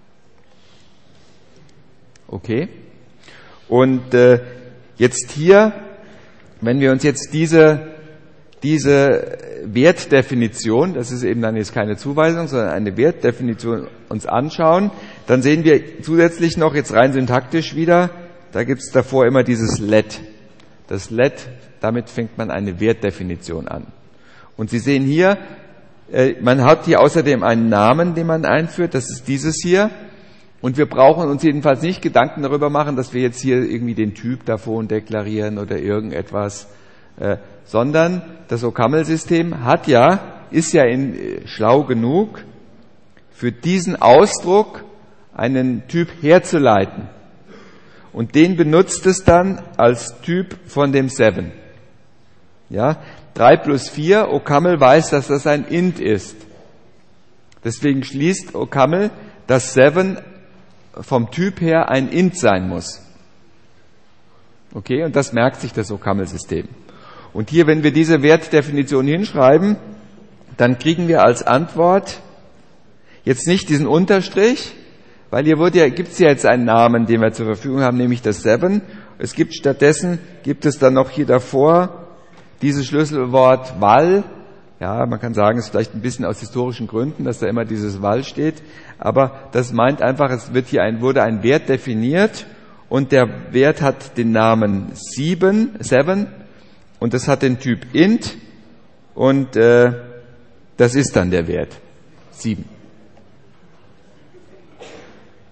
Okay? Und äh, jetzt hier, wenn wir uns jetzt diese diese Wertdefinition, das ist eben dann jetzt keine Zuweisung, sondern eine Wertdefinition uns anschauen, dann sehen wir zusätzlich noch, jetzt rein syntaktisch wieder, da gibt es davor immer dieses let. Das let, damit fängt man eine Wertdefinition an. Und Sie sehen hier, äh, man hat hier außerdem einen Namen, den man einführt, das ist dieses hier. Und wir brauchen uns jedenfalls nicht Gedanken darüber machen, dass wir jetzt hier irgendwie den Typ davon deklarieren oder irgendetwas, äh, sondern das OCaml-System hat ja, ist ja in, äh, schlau genug, für diesen Ausdruck einen Typ herzuleiten. Und den benutzt es dann als Typ von dem seven. Ja, drei plus vier, OCaml weiß, dass das ein int ist. Deswegen schließt OCaml, dass seven vom Typ her ein int sein muss. Okay, und das merkt sich das OCaml-System. Und hier, wenn wir diese Wertdefinition hinschreiben, dann kriegen wir als Antwort jetzt nicht diesen Unterstrich, weil hier wurde ja, gibt es ja jetzt einen Namen, den wir zur Verfügung haben, nämlich das seven. Es gibt stattdessen, gibt es dann noch hier davor dieses Schlüsselwort val. Ja, man kann sagen, es ist vielleicht ein bisschen aus historischen Gründen, dass da immer dieses val steht, aber das meint einfach, es wird hier ein, wurde ein Wert definiert und der Wert hat den Namen sieben, seven und das hat den Typ int und äh, das ist dann der Wert sieben.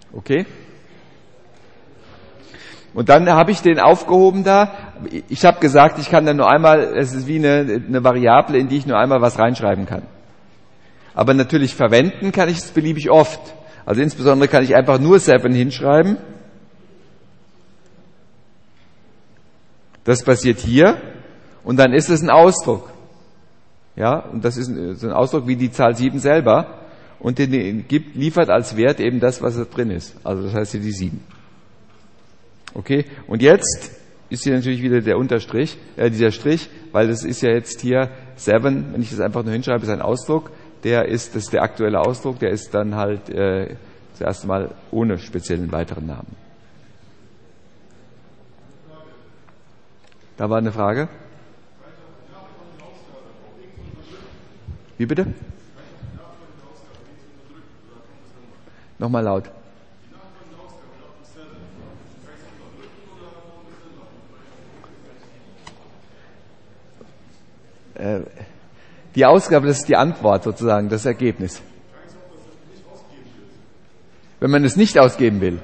Okay? Und dann habe ich den aufgehoben da. Ich habe gesagt, ich kann da nur einmal, es ist wie eine, eine Variable, in die ich nur einmal was reinschreiben kann. Aber natürlich verwenden kann ich es beliebig oft. Also insbesondere kann ich einfach nur seven hinschreiben. Das passiert hier. Und dann ist es ein Ausdruck. Ja, und das ist ein, so ein Ausdruck wie die Zahl sieben selber. Und den gibt, liefert als Wert eben das, was da drin ist. Also das heißt hier die sieben. Okay, und jetzt ist hier natürlich wieder der Unterstrich, äh, dieser Strich, weil das ist ja jetzt hier seven, wenn ich das einfach nur hinschreibe, ist ein Ausdruck, der ist, das ist der aktuelle Ausdruck, der ist dann halt äh, das erste Mal ohne speziellen weiteren Namen. Da war eine Frage? Wie bitte? Nochmal laut. Die Ausgabe, das ist die Antwort sozusagen, das Ergebnis. Wenn man es nicht ausgeben will.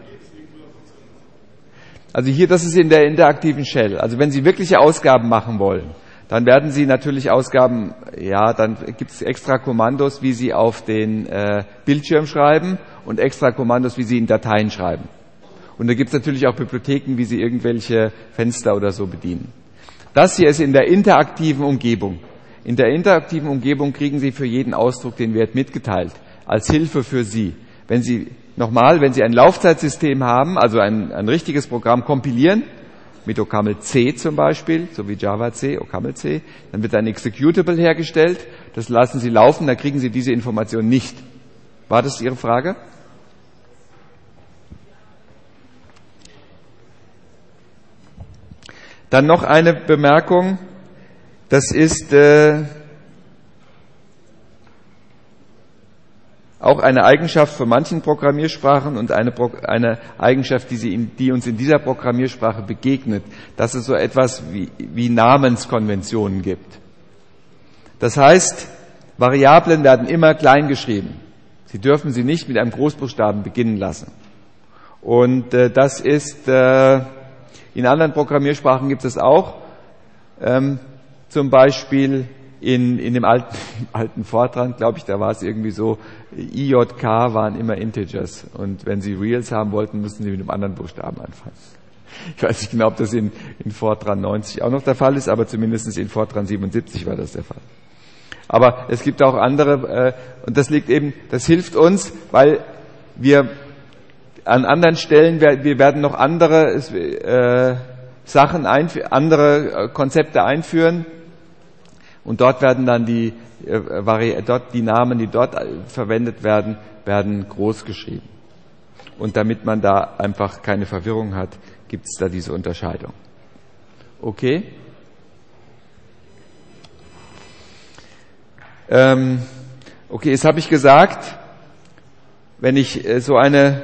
Also hier, das ist in der interaktiven Shell. Also wenn Sie wirkliche Ausgaben machen wollen, dann werden Sie natürlich Ausgaben, ja, dann gibt es extra Kommandos, wie Sie auf den äh, Bildschirm schreiben und extra Kommandos, wie Sie in Dateien schreiben. Und da gibt es natürlich auch Bibliotheken, wie Sie irgendwelche Fenster oder so bedienen. Das hier ist in der interaktiven Umgebung. In der interaktiven Umgebung kriegen Sie für jeden Ausdruck den Wert mitgeteilt, als Hilfe für Sie. Wenn Sie nochmal, wenn Sie ein Laufzeitsystem haben, also ein, ein richtiges Programm kompilieren, mit OCaml C zum Beispiel, so wie Java C, OCaml C, dann wird ein Executable hergestellt, das lassen Sie laufen, dann kriegen Sie diese Information nicht. War das Ihre Frage? Dann noch eine Bemerkung, das ist äh, auch eine Eigenschaft von manchen Programmiersprachen und eine, Pro- eine Eigenschaft, die, sie in, die uns in dieser Programmiersprache begegnet, dass es so etwas wie, wie Namenskonventionen gibt. Das heißt, Variablen werden immer klein geschrieben. Sie dürfen sie nicht mit einem Großbuchstaben beginnen lassen. Und äh, das ist... Äh, In anderen Programmiersprachen gibt es auch, ähm, zum Beispiel in, in dem alten, im alten Fortran, glaube ich, da war es irgendwie so, I J K waren immer Integers und wenn Sie Reals haben wollten, mussten Sie mit einem anderen Buchstaben anfangen. Ich weiß nicht genau, ob das in, in Fortran neunzig auch noch der Fall ist, aber zumindest in Fortran siebenundsiebzig war das der Fall. Aber es gibt auch andere, äh, und das liegt eben, das hilft uns, weil wir an anderen Stellen, wir werden noch andere äh, Sachen, einf- andere Konzepte einführen und dort werden dann die, äh, vari- dort die Namen, die dort verwendet werden, werden groß geschrieben. Und damit man da einfach keine Verwirrung hat, gibt es da diese Unterscheidung. Okay? Ähm, okay, jetzt habe ich gesagt, wenn ich äh, so eine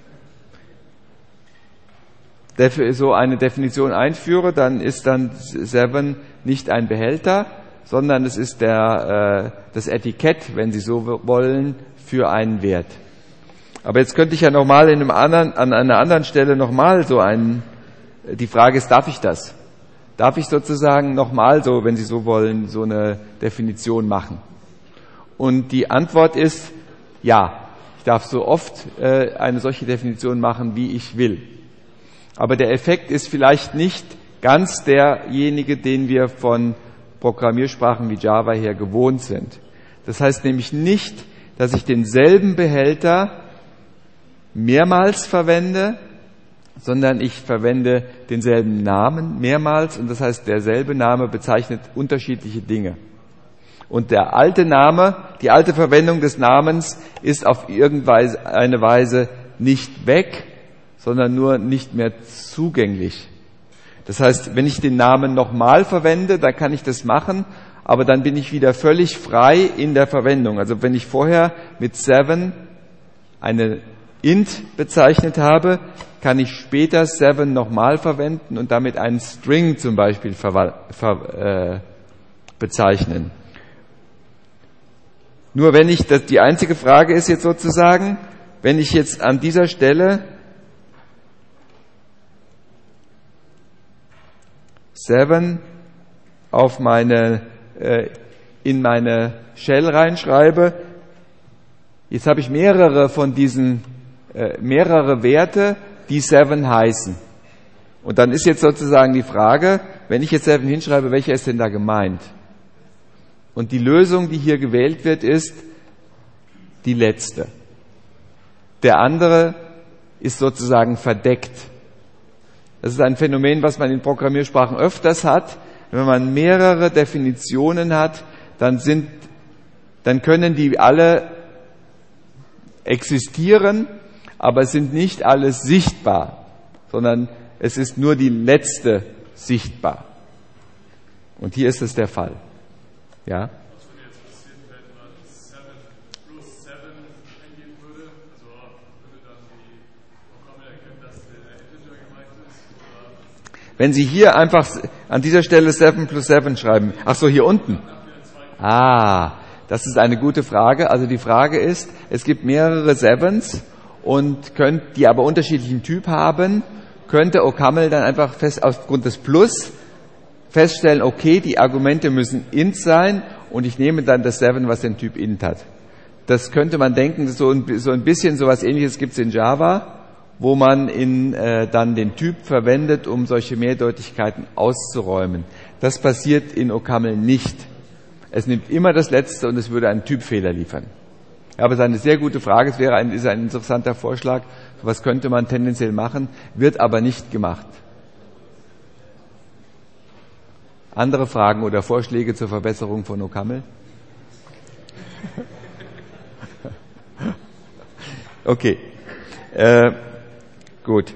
so eine Definition einführe, dann ist dann seven nicht ein Behälter, sondern es ist der, äh, das Etikett, wenn Sie so wollen, für einen Wert. Aber jetzt könnte ich ja nochmal in einem anderen, an einer anderen Stelle nochmal so einen, die Frage ist, darf ich das? Darf ich sozusagen nochmal so, wenn Sie so wollen, so eine Definition machen? Und die Antwort ist, ja, ich darf so oft äh, eine solche Definition machen, wie ich will. Aber der Effekt ist vielleicht nicht ganz derjenige, den wir von Programmiersprachen wie Java her gewohnt sind. Das heißt nämlich nicht, dass ich denselben Behälter mehrmals verwende, sondern ich verwende denselben Namen mehrmals und das heißt, derselbe Name bezeichnet unterschiedliche Dinge. Und der alte Name, die alte Verwendung des Namens ist auf irgendeine Weise nicht weg, sondern nur nicht mehr zugänglich. Das heißt, wenn ich den Namen nochmal verwende, dann kann ich das machen, aber dann bin ich wieder völlig frei in der Verwendung. Also wenn ich vorher mit seven eine int bezeichnet habe, kann ich später seven nochmal verwenden und damit einen String zum Beispiel ver- ver- äh, bezeichnen. Nur wenn ich, das, die einzige Frage ist jetzt sozusagen, wenn ich jetzt an dieser Stelle seven auf meine, äh, in meine Shell reinschreibe, jetzt habe ich mehrere von diesen, äh, mehrere Werte, die seven heißen. Und dann ist jetzt sozusagen die Frage, wenn ich jetzt seven hinschreibe, welcher ist denn da gemeint? Und die Lösung, die hier gewählt wird, ist die letzte. Der andere ist sozusagen verdeckt. Das ist ein Phänomen, was man in Programmiersprachen öfters hat. Wenn man mehrere Definitionen hat, dann sind, dann können die alle existieren, aber es sind nicht alle sichtbar, sondern es ist nur die letzte sichtbar. Und hier ist es der Fall. Ja? Was würde jetzt passieren, wenn man seven plus seven eingeben würde? Also würde dann die Programme erkennen, dass der Integer gemeint ist? Oder? Wenn Sie hier einfach an dieser Stelle seven plus seven schreiben, ach so, hier unten. Ah, das ist eine gute Frage. Also die Frage ist, es gibt mehrere Sevens und könnt, die aber unterschiedlichen Typ haben, könnte OCaml dann einfach fest aufgrund des Plus feststellen, okay, die Argumente müssen int sein und ich nehme dann das seven, was den Typ int hat. Das könnte man denken, so ein, so ein bisschen sowas Ähnliches gibt es in Java, wo man in, äh, dann den Typ verwendet, um solche Mehrdeutigkeiten auszuräumen. Das passiert in OCaml nicht. Es nimmt immer das Letzte und es würde einen Typfehler liefern. Ja, aber es ist eine sehr gute Frage, es wäre ein, ist ein interessanter Vorschlag, was könnte man tendenziell machen, wird aber nicht gemacht. Andere Fragen oder Vorschläge zur Verbesserung von OCaml? Okay, äh, gut.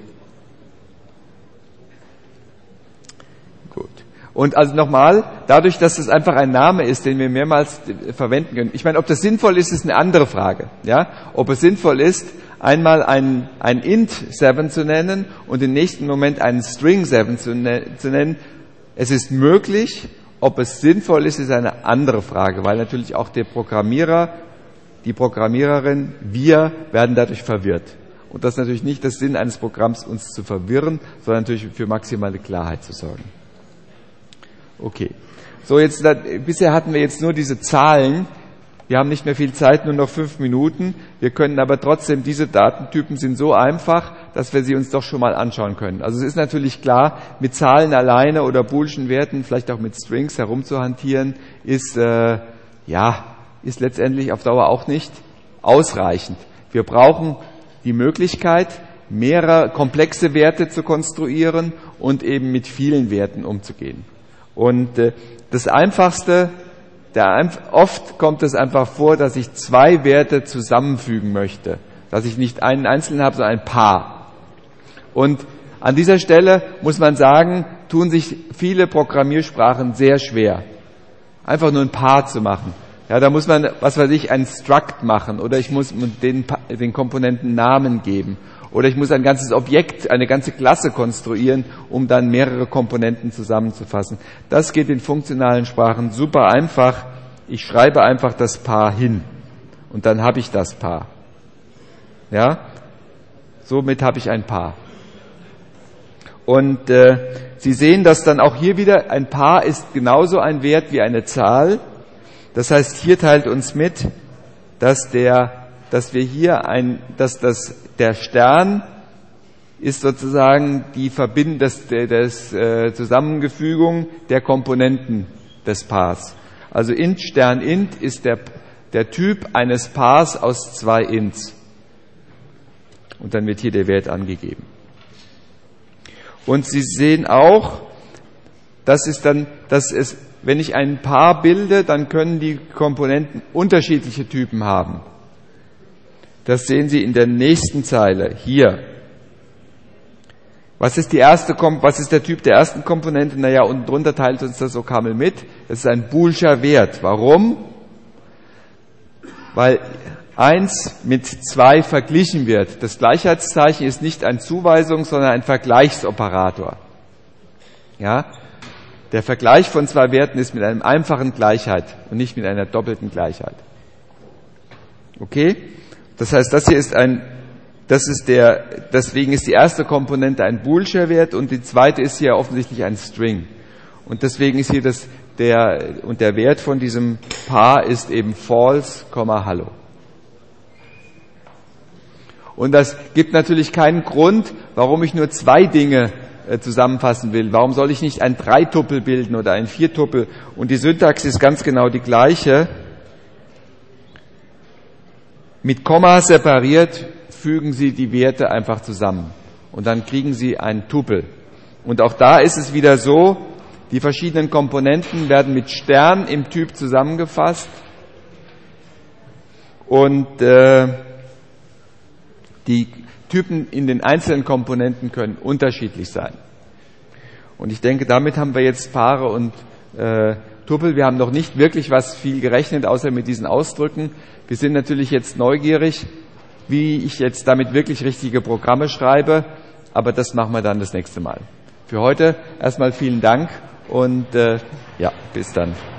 Gut. Und also nochmal, dadurch, dass es einfach ein Name ist, den wir mehrmals verwenden können. Ich meine, ob das sinnvoll ist, ist eine andere Frage. Ja, ob es sinnvoll ist, einmal ein, ein int seven zu nennen und im nächsten Moment einen string seven zu, ne- zu nennen. Es ist möglich, ob es sinnvoll ist, ist eine andere Frage, weil natürlich auch der Programmierer, die Programmiererin, wir werden dadurch verwirrt. Und das ist natürlich nicht der Sinn eines Programms, uns zu verwirren, sondern natürlich für maximale Klarheit zu sorgen. Okay. So, jetzt, bisher hatten wir jetzt nur diese Zahlen. Wir haben nicht mehr viel Zeit, nur noch fünf Minuten. Wir können aber trotzdem, diese Datentypen sind so einfach, dass wir sie uns doch schon mal anschauen können. Also es ist natürlich klar, mit Zahlen alleine oder boolschen Werten, vielleicht auch mit Strings herumzuhantieren, ist, äh, ja, ist letztendlich auf Dauer auch nicht ausreichend. Wir brauchen die Möglichkeit, mehrere komplexe Werte zu konstruieren und eben mit vielen Werten umzugehen. Und äh, das Einfachste, der, oft kommt es einfach vor, dass ich zwei Werte zusammenfügen möchte. Dass ich nicht einen einzelnen habe, sondern ein Paar. Und an dieser Stelle muss man sagen, tun sich viele Programmiersprachen sehr schwer. Einfach nur ein Paar zu machen. Ja, da muss man, was weiß ich, ein Struct machen oder ich muss den, den Komponenten Namen geben. Oder ich muss ein ganzes Objekt, eine ganze Klasse konstruieren, um dann mehrere Komponenten zusammenzufassen. Das geht in funktionalen Sprachen super einfach. Ich schreibe einfach das Paar hin und dann habe ich das Paar. Ja, somit habe ich ein Paar. Und äh, Sie sehen, dass dann auch hier wieder ein Paar ist genauso ein Wert wie eine Zahl. Das heißt, hier teilt uns mit, dass der, dass wir hier ein, dass das der Stern ist sozusagen die Verbind, das, das äh, Zusammengefügung der Komponenten des Paars. Also int Stern int ist der der Typ eines Paars aus zwei Ints. Und dann wird hier der Wert angegeben. Und Sie sehen auch, das ist dann, dass es, wenn ich ein Paar bilde, dann können die Komponenten unterschiedliche Typen haben. Das sehen Sie in der nächsten Zeile, hier. Was ist die erste, was ist der Typ der ersten Komponente? Naja, unten drunter teilt uns das OCaml mit. Das ist ein boolscher Wert. Warum? Weil eins mit zwei verglichen wird. Das Gleichheitszeichen ist nicht ein Zuweisungs-, sondern ein Vergleichsoperator. Ja? Der Vergleich von zwei Werten ist mit einem einfachen Gleichheit und nicht mit einer doppelten Gleichheit. Okay? Das heißt, das hier ist ein das ist der, deswegen ist die erste Komponente ein Boolscher Wert und die zweite ist hier offensichtlich ein String. Und deswegen ist hier das, der, und der Wert von diesem Paar ist eben false, hallo. Und das gibt natürlich keinen Grund, warum ich nur zwei Dinge äh, zusammenfassen will. Warum soll ich nicht ein Dreituppel bilden oder ein Viertuppel? Und die Syntax ist ganz genau die gleiche. Mit Komma separiert fügen Sie die Werte einfach zusammen. Und dann kriegen Sie ein Tupel. Und auch da ist es wieder so, die verschiedenen Komponenten werden mit Stern im Typ zusammengefasst. Und äh, die Typen in den einzelnen Komponenten können unterschiedlich sein. Und ich denke, damit haben wir jetzt Paare und äh, Tupel. Wir haben noch nicht wirklich was viel gerechnet, außer mit diesen Ausdrücken. Wir sind natürlich jetzt neugierig, wie ich jetzt damit wirklich richtige Programme schreibe, aber das machen wir dann das nächste Mal. Für heute erstmal vielen Dank und äh, ja, bis dann.